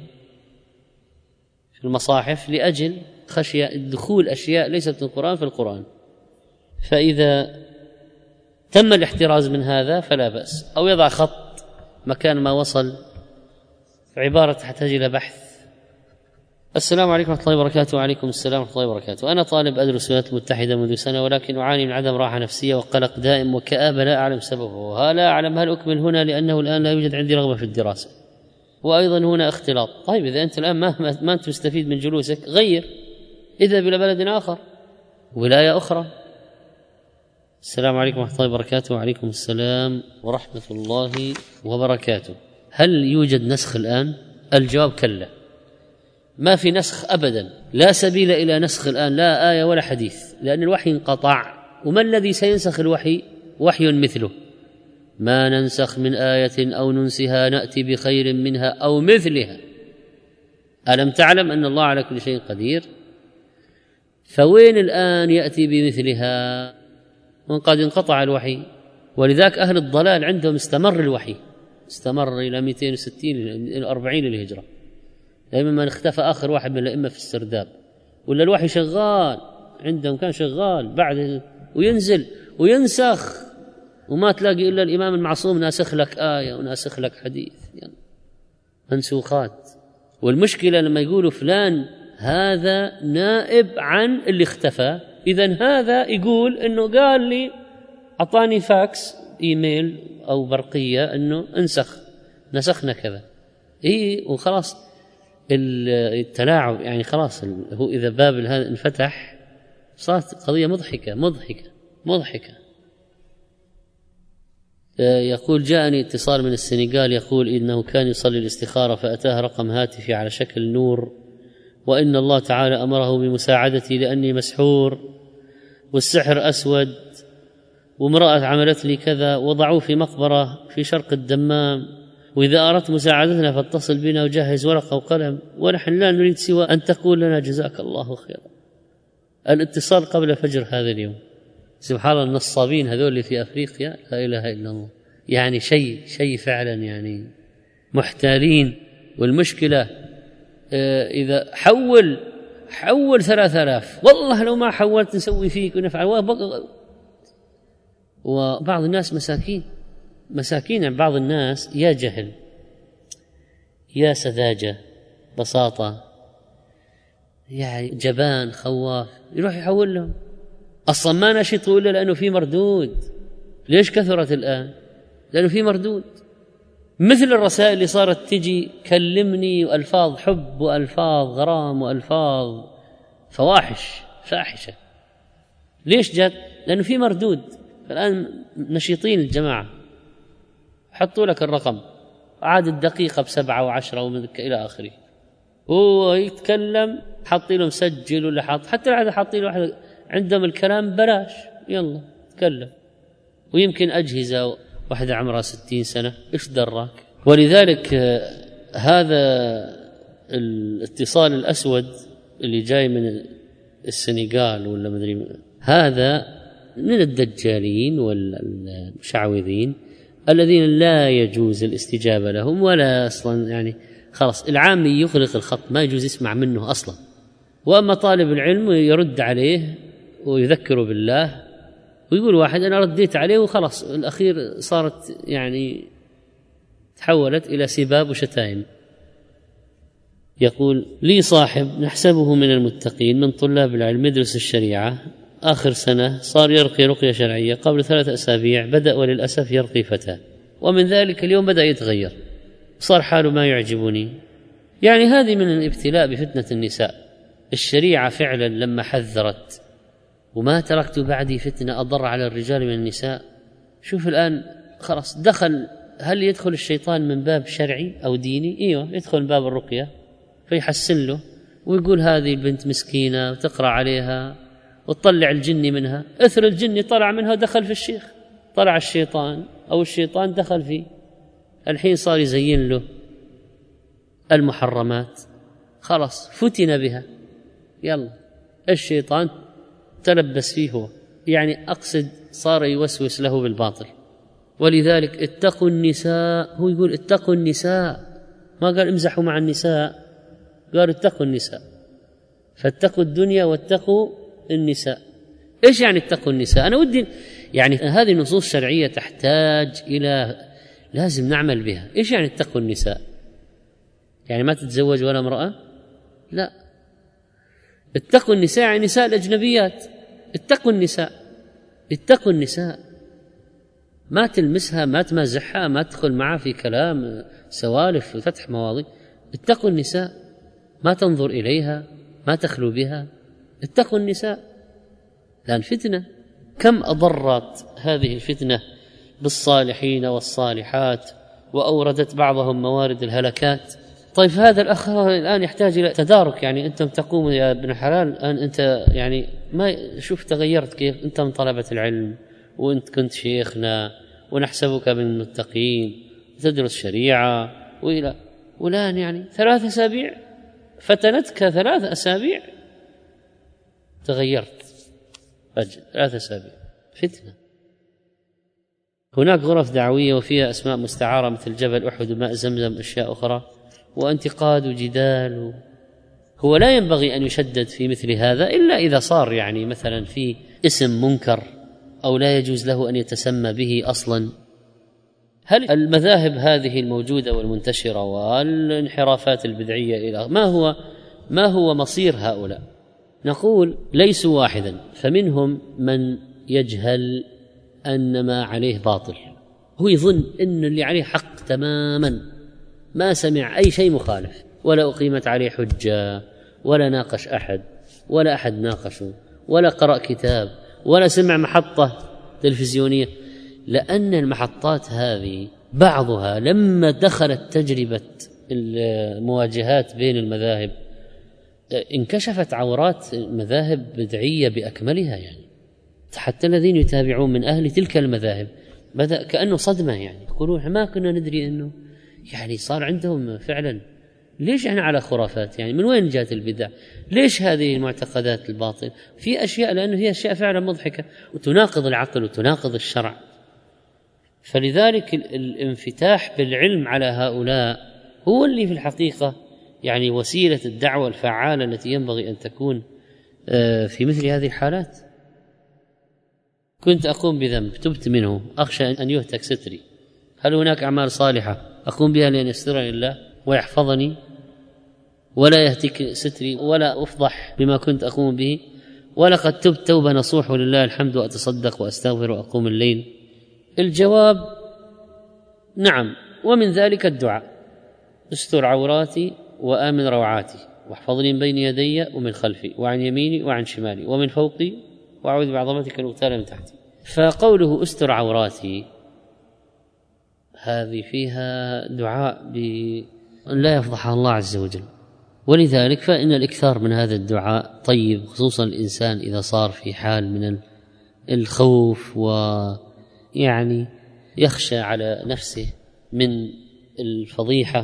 في المصاحف لأجل خشية دخول أشياء ليست من القرآن في القرآن، فإذا تم الاحتراز من هذا فلا بأس، أو يضع خط مكان ما وصل، عبارة تحتاج إلى بحث السلام عليكم ورحمة الله وبركاته. وعليكم السلام ورحمة الله وبركاته. أنا طالب أدرس في الولايات المتحدة منذ سنة، ولكن أعاني من عدم راحة نفسية وقلق دائم وكآبة لا أعلم سببه. لا أعلم هل أكمل هنا لأنه الآن لا يوجد عندي رغبة في الدراسة، وأيضا هنا اختلاط. طيب إذا أنت الآن ما أنت مستفيد من جلوسك، غير، اذهب إلى بلد آخر، ولاية أخرى. السلام عليكم ورحمة الله وبركاته. وعليكم السلام ورحمة الله وبركاته. هل يوجد نسخ الآن؟ الجواب كلا، ما في نسخ أبدا، لا سبيل إلى نسخ الآن، لا آية ولا حديث، لأن الوحي انقطع. وما الذي سينسخ الوحي؟ وحي مثله، ما ننسخ من آية أو ننسها نأتي بخير منها أو مثلها. ألم تعلم أن الله على كل شيء قدير؟ فوين الآن يأتي بمثلها وقد انقطع الوحي؟ ولذلك أهل الضلال عندهم استمر الوحي، استمر إلى 260 إلى 40 للهجرة، دائما ما اختفى آخر واحد من الأئمة في السرداب، ولا الوحي شغال عندهم، كان شغال بعد وينزل وينسخ، وما تلاقي إلا الإمام المعصوم ناسخ لك آية وناسخ لك حديث، يعني منسوخات. والمشكلة لما يقولوا فلان هذا نائب عن اللي اختفى، إذن هذا يقول إنه قال لي، أعطاني فاكس إيميل أو برقية إنه نسخنا كذا، وخلاص التلاعب، يعني خلاص هو إذا باب هذا انفتح صارت قضية مضحكة. يقول جاءني اتصال من السنغال يقول إنه كان يصلي الاستخارة فأتاه رقم هاتفي على شكل نور، وإن الله تعالى أمره بمساعدتي لأني مسحور والسحر أسود، وامرأة عملت لي كذا، وضعوه في مقبرة في شرق الدمام، وإذا أردت مساعدتنا فاتصل بنا وجهز ورقة وقلم، ونحن لا نريد سوى أن تقول لنا جزاك الله خيرا. الاتصال قبل فجر هذا اليوم. سبحان الله، النصابين هذول اللي في أفريقيا لا إله إلا الله، يعني شيء فعلا يعني محتالين. والمشكلة إذا حول 3000، والله لو ما حولت نسوي فيك ونفعل. وبعض الناس مساكين، يعني بعض الناس يا جهل يا سذاجة بساطة، يعني جبان خواف، يروح يحول لهم. أصلا ما نشطوا إلا لأنه في مردود. ليش كثرت الآن؟ لأنه في مردود، مثل الرسائل اللي صارت تجي كلمني، وألفاظ حب وألفاظ غرام وألفاظ فاحشة. ليش جت؟ لأنه في مردود. فالآن نشيطين الجماعة، حطوا لك الرقم عاد الدقيقة ب7 و10 إلى آخره، هو يتكلم حاطين له مسجل ولا حتى العادة حاطين له واحد عندهم الكلام بلاش، يلا تكلم. ويمكن أجهزة واحدة عمرها 60 سنة، إيش دراك؟ ولذلك هذا الاتصال الأسود اللي جاي من السنغال ولا مدري، هذا من الدجالين والمشعوذين الذين لا يجوز الاستجابة لهم، ولا أصلا يعني خلاص العامي يغلق الخط، ما يجوز يسمع منه أصلا. وأما طالب العلم يرد عليه ويذكره بالله، ويقول واحد أنا رديت عليه وخلاص، الأخير صارت يعني تحولت إلى سباب وشتائم. يقول لي صاحب نحسبه من المتقين من طلاب العلم يدرس الشريعة، آخر سنة صار يرقي رقية شرعية، قبل 3 أسابيع بدأ وللأسف يرقي فتاة، ومن ذلك اليوم بدأ يتغير، صار حاله ما يعجبني. يعني هذه من الابتلاء بفتنة النساء. الشريعة فعلا لما حذرت وما تركت بعدي فتنة أضر على الرجال من النساء، شوف الآن خلاص دخل. هل يدخل الشيطان من باب شرعي أو ديني؟ إيوه، يدخل من باب الرقية فيحسن له ويقول هذه البنت مسكينة وتقرأ عليها وتطلع الجن منها. أثر الجن طلع منها ودخل في الشيخ، طلع الشيطان أو الشيطان دخل فيه، الحين صار يزين له المحرمات، خلاص فتن بها، يلا الشيطان تلبس فيه هو، يعني أقصد صار يوسوس له بالباطل. ولذلك اتقوا النساء، هو يقول اتقوا النساء، ما قال امزحوا مع النساء، قال اتقوا النساء، فاتقوا الدنيا واتقوا النساء. ايش يعني اتقوا النساء؟ أنا ودي يعني هذه نصوص شرعية تحتاج إلى لازم نعمل بها. ايش يعني اتقوا النساء؟ يعني ما تتزوج ولا امرأة؟ لا، اتقوا النساء يعني نساء الأجنبيات، اتقوا النساء، اتقوا النساء، ما تلمسها، ما تمازحها، ما تدخل معها في كلام سوالف فتح مواضيع. اتقوا النساء، ما تنظر إليها، ما تخلو بها، اتقوا النساء، لأن فتنة. كم أضرت هذه الفتنة بالصالحين والصالحات وأوردت بعضهم موارد الهلكات. طيب هذا الأخ الآن يحتاج إلى تدارك، يعني أنتم تقوم يا ابن الحلال الآن، أنت يعني ما شوف تغيرت كيف، أنت من طلبة العلم وأنت كنت شيخنا ونحسبك من المتقين تدرس شريعة وإلى والآن يعني 3 أسابيع فتنتك، 3 أسابيع تغيرت فجأة، 3 أسابيع فتنة. هناك غرف دعوية وفيها أسماء مستعارة مثل جبل أحد وماء زمزم أشياء أخرى وانتقاد وجدال. هو لا ينبغي أن يشدد في مثل هذا إلا إذا صار يعني مثلا في اسم منكر أو لا يجوز له أن يتسمى به أصلا. هل المذاهب هذه الموجودة والمنتشرة والانحرافات البدعية إلى ما هو مصير هؤلاء؟ نقول ليسوا واحدا، فمنهم من يجهل أن ما عليه باطل، هو يظن أن اللي عليه حق تماما، ما سمع أي شيء مخالف ولا أقيمت عليه حجة ولا ناقش أحد ولا أحد ناقشه ولا قرأ كتاب ولا سمع محطة تلفزيونية، لأن المحطات هذه بعضها لما دخلت تجربة المواجهات بين المذاهب انكشفت عورات مذاهب بدعية بأكملها، يعني حتى الذين يتابعون من أهل تلك المذاهب بدأ كأنه صدمة، يعني يقولون ما كنا ندري أنه يعني صار عندهم فعلا، ليش احنا على خرافات؟ يعني من وين جاءت البدع؟ ليش هذه المعتقدات الباطل؟ في أشياء لأنه هي أشياء فعلا مضحكة وتناقض العقل وتناقض الشرع. فلذلك الانفتاح بالعلم على هؤلاء هو اللي في الحقيقة يعني وسيلة الدعوة الفعالة التي ينبغي أن تكون في مثل هذه الحالات. كنت أقوم بذنب تبت منه أخشى أن يهتك ستري، هل هناك أعمال صالحة أقوم بها لأن يسترني الله ويحفظني ولا يهتك ستري ولا أفضح بما كنت أقوم به؟ ولقد تبت توبة نصوح ولله الحمد وأتصدق وأستغفر وأقوم الليل. الجواب نعم، ومن ذلك الدعاء: استر عوراتي وآمن روعاتي واحفظني من بين يدي ومن خلفي وعن يميني وعن شمالي ومن فوقي وأعوذ بعظمتك أن أغتال من تحتي. فقوله استر عوراتي هذه فيها دعاء بأن لا يفضحها الله عز وجل، ولذلك فإن الإكثار من هذا الدعاء طيب، خصوصا الإنسان إذا صار في حال من الخوف ويعني يخشى على نفسه من الفضيحة.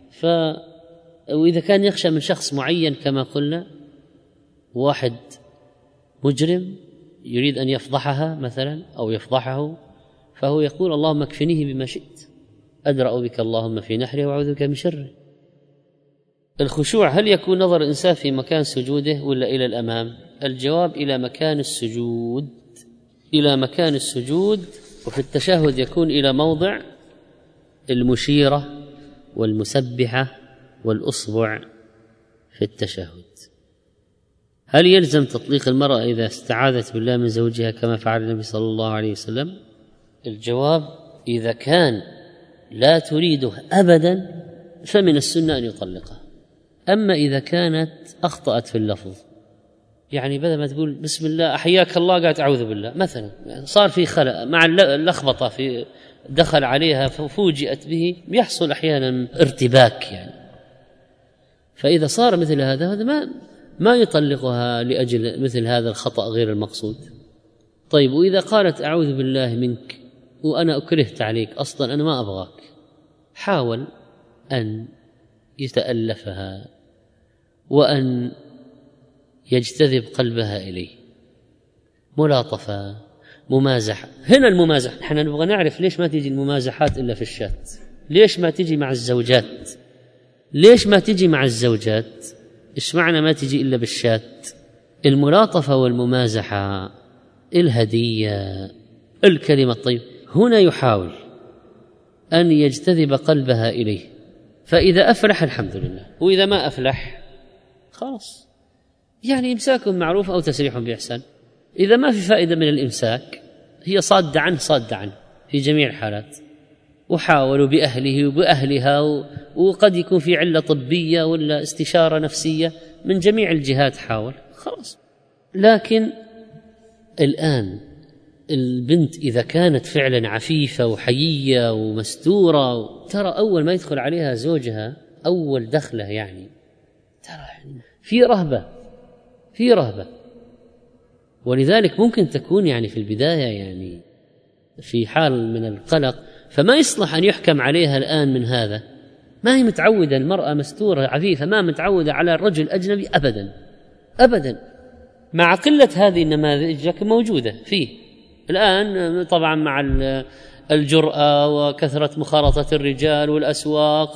وإذا كان يخشى من شخص معين كما قلنا، واحد مجرم يريد أن يفضحها مثلا أو يفضحه، فهو يقول اللهم اكفنيه بما شئت، أدرأ بك اللهم في نحره وأعوذ بك من شره. الخشوع هل يكون نظر الإنسان في مكان سجوده ولا إلى الأمام؟ الجواب إلى مكان السجود، إلى مكان السجود. وفي التشهد يكون إلى موضع المشيرة والمسبحة والأصبع في التشهد. هل يلزم تطليق المرأة إذا استعاذت بالله من زوجها كما فعل النبي صلى الله عليه وسلم؟ الجواب إذا كان لا تريده أبدا فمن السنة أن يطلقها. أما إذا كانت أخطأت في اللفظ، يعني بدل ما تقول بسم الله أحياك الله قالت أعوذ بالله مثلا، صار في خلأ مع اللخبطة في دخل عليها ففوجئت به، يحصل أحيانا ارتباك يعني. فإذا صار مثل هذا ما يطلقها لأجل مثل هذا الخطأ غير المقصود. طيب وإذا قالت أعوذ بالله منك وأنا أكرهت عليك، أصلا أنا ما أبغاك، حاول أن يتألفها وأن يجتذب قلبها إليه، ملاطفة، ممازحة. هنا الممازحة نحن نبغى نعرف ليش ما تيجي الممازحات إلا في الشات، ليش ما تيجي مع الزوجات، ليش ما تيجي مع الزوجات، إيش معنى ما تيجي إلا بالشات؟ الملاطفة والممازحة، الهدية، الكلمة الطيبة، هنا يحاول أن يجتذب قلبها إليه. فإذا أفلح الحمد لله، وإذا ما أفلح خلاص يعني إمساك معروف أو تسريح بإحسان. إذا ما في فائدة من الإمساك هي صادة عنه في جميع الحالات، وحاولوا بأهله وبأهلها، وقد يكون في علة طبية ولا استشارة نفسية، من جميع الجهات حاول خلاص. لكن الآن البنت إذا كانت فعلا عفيفة وحيية ومستورة، ترى أول ما يدخل عليها زوجها أول دخله يعني ترى في رهبة، ولذلك ممكن تكون يعني في البداية يعني في حال من القلق، فما يصلح أن يحكم عليها الآن من هذا. ما هي متعودة، المرأة مستورة عفيفة ما متعودة على الرجل الأجنبي أبدا، مع قلة هذه النماذج لكن موجودة فيه الآن طبعا مع الجرأة وكثرة مخالطة الرجال والأسواق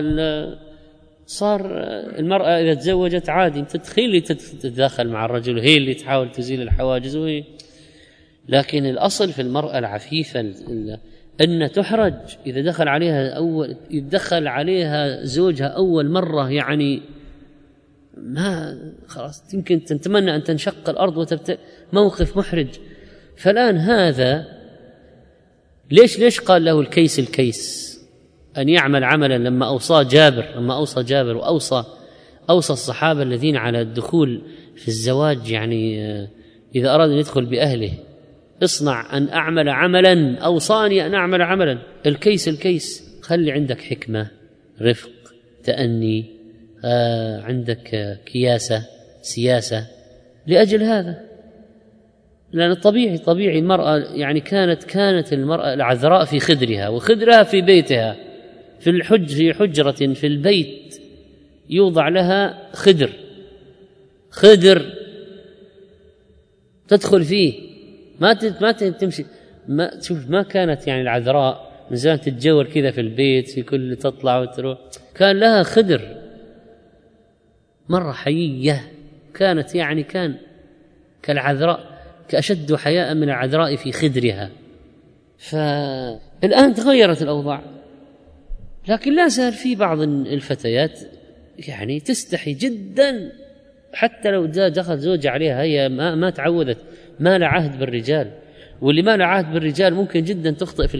صار المرأة إذا تزوجت عادي تتخيل تتداخل مع الرجل، هي اللي تحاول تزيل الحواجز لكن الأصل في المرأة العفيفة أن تحرج إذا دخل عليها زوجها أول مرة، يعني ما خلاص يمكن تتمنى أن تنشق الأرض وتبتئ، موقف محرج. فالآن هذا ليش قال له الكيس أن يعمل عملا لما أوصى جابر وأوصى الصحابة الذين على الدخول في الزواج، يعني إذا أراد أن يدخل بأهله اصنع أن أعمل عملا، أوصاني أن أعمل عملا. الكيس خلي عندك حكمة، رفق، تأني، عندك كياسة، سياسة لأجل هذا. لأن طبيعي المرأة يعني كانت المرأة العذراء في خدرها، وخدرها في بيتها، في حجرة في البيت يوضع لها خدر تدخل فيه، ما تمشي، ما كانت يعني العذراء من زمان تتجول كذا في البيت، في كل تطلع وتروح، كان لها خدر مرة حيية، كانت يعني كان كالعذراء، كأشد حياء من العذراء في خدرها. فالآن تغيرت الأوضاع، لكن لا زال في بعض الفتيات يعني تستحي جدا، حتى لو دخل زوج عليها هي ما تعودت، ما لها عهد بالرجال، واللي ما لها عهد بالرجال ممكن جدا تخطئ في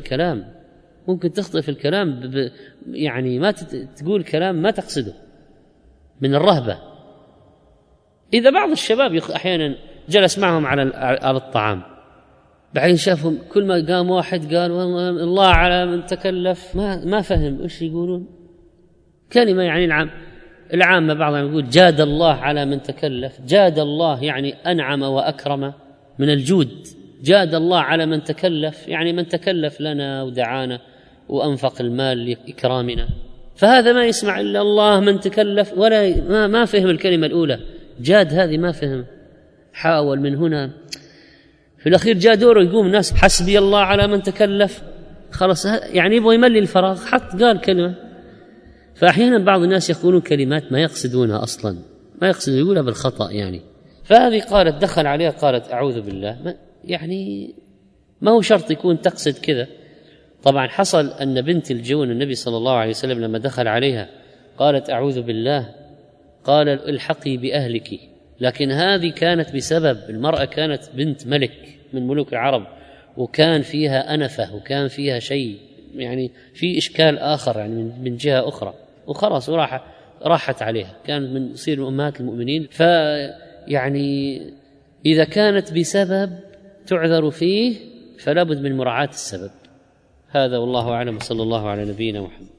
الكلام، يعني ما تقول كلام ما تقصده من الرهبة. إذا بعض الشباب أحيانا جلس معهم على الطعام، بعدين شافهم كل ما قام واحد قال والله الله على من تكلف، ما فهم ايش يقولون، كلمة يعني العامة بعضهم يقول جاد الله على من تكلف، جاد الله يعني أنعم وأكرم من الجود، جاد الله على من تكلف يعني من تكلف لنا ودعانا وأنفق المال لإكرامنا. فهذا ما يسمع إلا الله من تكلف، ولا ما فهم الكلمة الأولى، جاد هذه ما فهم، حاول من هنا، في الأخير جاء دوره يقوم الناس حسبي الله على من تكلف، خلاص يعني يبغى يملي الفراغ، قال كلمة. فأحيانا بعض الناس يقولون كلمات ما يقصدونها أصلا، ما يقصدون، يقولها بالخطأ يعني. فهذه قالت دخل عليها قالت أعوذ بالله، يعني ما هو شرط يكون تقصد كذا. طبعا حصل أن بنت الجون النبي صلى الله عليه وسلم لما دخل عليها قالت أعوذ بالله، قال الحقي بأهلك، لكن هذه كانت بسبب المرأة كانت بنت ملك من ملوك العرب، وكان فيها أنفة، وكان فيها شيء يعني في إشكال آخر يعني من جهة أخرى، وخلاص راحت عليها، كانت من تصير أمهات المؤمنين. فيعني إذا كانت بسبب تعذر فيه فلا بد من مراعاة السبب. هذا والله أعلم، صلى الله على نبينا محمد.